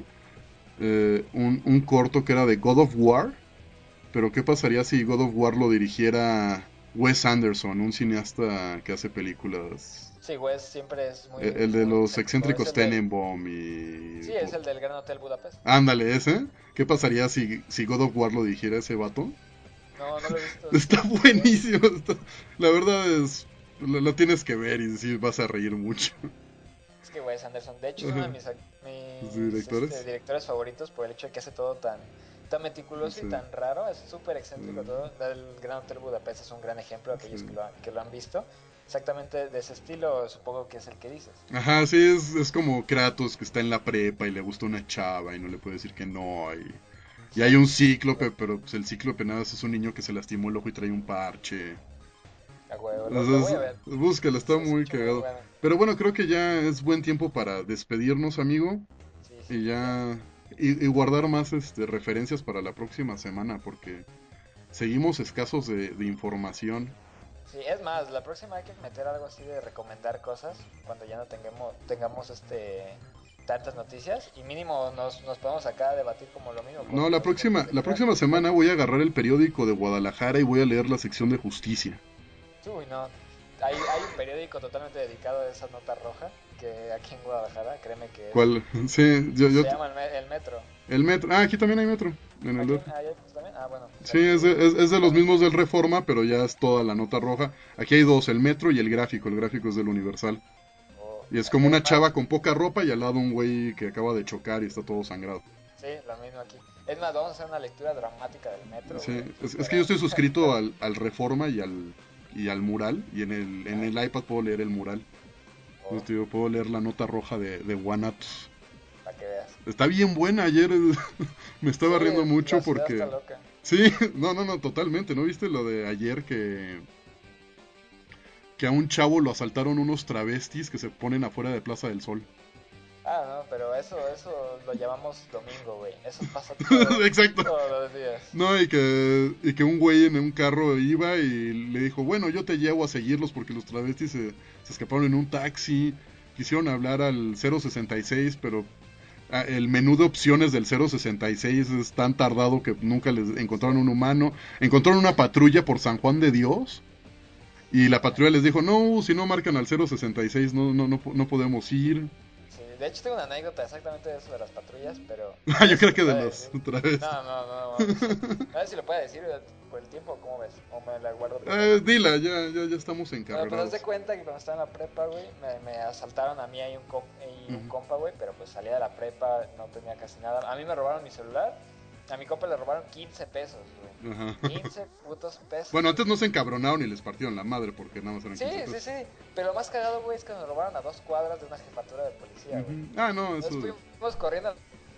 eh, un, un corto que era de God of War? Pero ¿qué pasaría si God of War lo dirigiera Wes Anderson, un cineasta que hace películas?
Sí, Wes siempre es muy,
El, el de
muy
los
excéntrico, es
excéntricos
el del,
Tenenbaum y...
sí, es el del Gran Hotel Budapest.
Ándale, ese. ¿Qué pasaría si, si God of War lo dirigiera ese vato?
No, no lo he visto,
Está
¿de qué es?
buenísimo. Está- la verdad es... Lo, lo tienes que ver y sí vas a reír mucho.
Es que Wes Anderson, de hecho es uno de
Ajá.
mis,
¿Los
mis este,
directores?
directores favoritos por el hecho de que hace todo tan, tan meticuloso y
Sí,
tan raro, es súper excéntrico
sí,
todo. El Gran Hotel Budapest es un gran ejemplo de aquellos que
sí.
lo, han, que lo han visto. Exactamente de ese estilo, supongo que es el que dices.
Ajá, sí, es, es como Kratos que está en la prepa y le gusta una chava y no le puede decir que no. Y, y hay un cíclope, pero pues el cíclope nada más es un niño que se lastimó el ojo y trae un parche.
A huevo, lo, lo voy a
Entonces,
ver.
búscalo, está
Se
muy
escucha muy
cagado.
bueno.
Pero bueno, creo que ya es buen tiempo para despedirnos, amigo.
Sí, sí,
Y
ya.
ya. Y, y guardar más este, referencias para la próxima semana, porque seguimos escasos de, de información.
Sí, es más, la próxima hay que meter algo así de recomendar cosas cuando ya no tengamos, tengamos este tantas noticias y mínimo nos, nos podemos acá debatir como lo mismo.
No, la próxima, la próxima semana voy a agarrar el periódico de Guadalajara y voy a leer la sección de justicia.
Uy, no. Hay, hay un periódico totalmente dedicado a esa nota roja que aquí en Guadalajara, créeme que es,
¿Cuál? Sí, yo, yo...
se llama el, me- el Metro.
El metro. Ah, aquí también hay metro. En el...
¿Aquí, ahí también? Ah, bueno.
Sí, es de, es, es de los mismos del Reforma, pero ya es toda la nota roja. Aquí hay dos, el metro y el gráfico. El gráfico es del Universal.
Oh,
Y es como una
más-
chava con poca ropa y al lado un güey que acaba de chocar y está todo sangrado.
Sí, lo mismo aquí. Es más, vamos a hacer una lectura dramática del Metro.
Sí,
güey,
es, es
para-
que yo estoy suscrito al, al Reforma y al, y al mural. Y en el, en el iPad puedo leer el mural.
Oh,
Entonces, tío, puedo leer la nota roja de, de Guanatos.
para que veas.
Está bien buena. Ayer me estaba
Sí,
riendo mucho
la ciudad
porque...
está loca.
Sí, no, no, no, totalmente. ¿No viste lo de ayer que... que a un chavo lo asaltaron unos travestis que se ponen afuera de Plaza del Sol?
Ah, no, pero eso, eso lo llamamos domingo, güey. Eso pasa todo-
Exacto.
todos los días.
No, y que, y que un güey en un carro iba y le dijo, bueno, yo te llevo a seguirlos porque los travestis se, se escaparon en un taxi, quisieron hablar al cero sesenta y seis, pero ah, el menú de opciones del cero sesenta y seis es tan tardado que nunca les encontraron un humano. Encontraron una patrulla por San Juan de Dios y la patrulla les dijo, no, si no marcan al cero sesenta y seis no, no, no, po- no podemos ir.
Sí, de hecho tengo una anécdota exactamente de eso de las patrullas, pero...
Ah, yo creo que
¿Se
de
puede
los
decir?
travestis.
No, no, no, no. A ver si lo puede decir por el tiempo, ¿cómo ves? O me la guardo. para-
Eh, dila, ya, ya, ya estamos
Bueno, pues haz
encarrerados.
de cuenta que cuando estaba en la prepa, güey, me, me asaltaron a mí y un, com- y un
Ujú.
compa, güey, pero pues salía de la prepa, no tenía casi nada. A mí me robaron mi celular, a mi compa le robaron quince pesos, güey.
Ajá.
quince putos pesos.
Bueno, antes no se encabronaron y les partieron la madre porque nada más eran
Sí,
quince
sí,
pesos.
sí, pero lo más cagado, güey, es que me robaron a dos cuadras de una jefatura de policía, güey.
Ujú. Ah, no,
Nos
eso...
fuimos corriendo a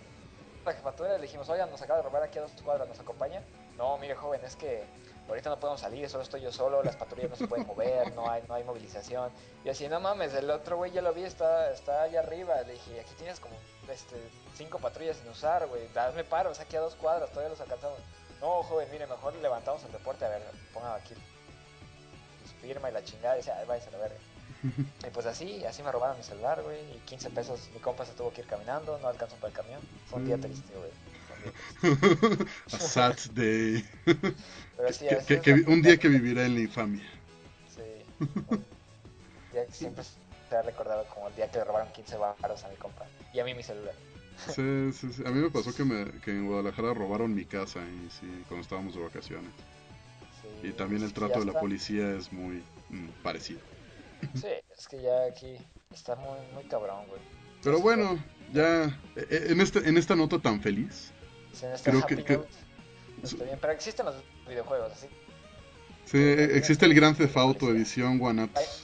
la jefatura y le dijimos, oigan, nos acaba de robar aquí a dos cuadras, ¿nos acompaña? No, mire, joven, es que ahorita no podemos salir, solo estoy yo solo, las patrullas no se pueden mover, no hay, no hay movilización. Y así, no mames, el otro güey ya lo vi, está, está allá arriba. Le dije, aquí tienes como este, cinco patrullas sin usar, güey, dame paro, es aquí a dos cuadras, todavía los alcanzamos. No, joven, mire, mejor levantamos el reporte, a ver, pongan aquí pues, firma y la chingada, y dice, ay, váyase a la verga. Y pues así, así me robaron mi celular, güey, y quince pesos, mi compa se tuvo que ir caminando, no alcanzó para el camión. Fue un día
Sí.
triste, güey. Fue un día triste.
A sad day.
Pero sí,
Que-
así
que-
es
que
la-
vi- un día que vivirá en la infamia.
Sí, un día que siempre se ha recordado como el día que le robaron quince baros a mi compa. Y a mí mi celular.
Sí, sí, sí. A mí me pasó que, me, que en Guadalajara robaron mi casa y sí, cuando estábamos de vacaciones.
Sí,
Y también el
es que
trato
ya
de la
está-
policía es muy mm, parecido.
Sí, es que ya aquí está muy, muy cabrón, güey.
Pero
Es-
bueno, ya eh, eh, en, este, en esta nota tan feliz,
sí, en este
creo
happy
que- que-
note, está bien, pero existen los videojuegos, así.
sí, eh, existe el Grand Theft Auto edición Guanatos.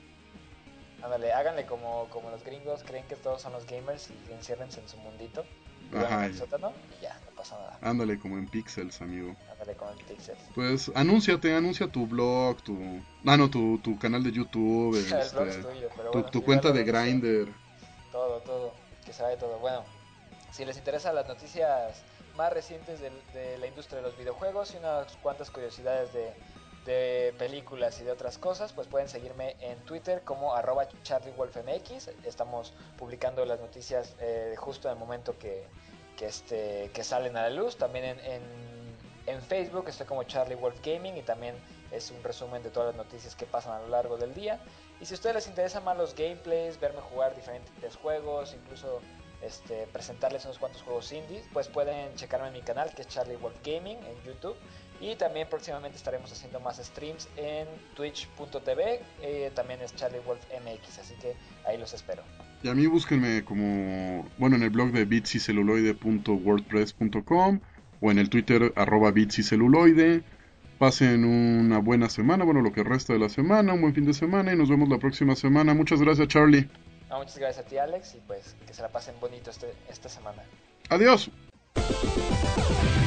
Ándale, háganle como, como los gringos creen que todos son los gamers y enciérrense en su mundito.
Ajá,
Ajá. En
y-
el sótano y ya, no pasa nada.
Ándale, como en Pixels, amigo.
Ándale con el Pixel.
Pues anúnciate, anuncia tu blog, tu... Ah, no, tu, tu canal de YouTube,
El blog es
este,
tuyo, pero
tu,
bueno,
tu
sí,
cuenta
dale,
de
dale, sí.
Grindr.
Todo, todo, que se vaya todo. Bueno, si les interesan las noticias más recientes de, de la industria de los videojuegos y unas cuantas curiosidades de, de películas y de otras cosas, pues pueden seguirme en Twitter como arroba charliewolfmx. Estamos publicando las noticias eh, justo en el momento que, que, este, que salen a la luz. También en, en, en Facebook estoy como Charlie Wolf Gaming y también es un resumen de todas las noticias que pasan a lo largo del día. Y si a ustedes les interesan más los gameplays, verme jugar diferentes juegos, incluso este, presentarles unos cuantos juegos indies, pues pueden checarme en mi canal que es Charlie Wolf Gaming en YouTube. Y también próximamente estaremos haciendo más streams en twitch punto tv, eh, también es Charlie Wolf M X, así que ahí los espero.
Y a mí búsquenme como, bueno, en el blog de bitsiceluloide punto wordpress punto com o en el Twitter arroba bitsiceluloide. Pasen una buena semana, bueno, lo que resta de la semana, un buen fin de semana y nos vemos la próxima semana. Muchas gracias, Charlie.
No, muchas gracias a ti, Alex, y pues que se la pasen bonito este, esta semana.
Adiós.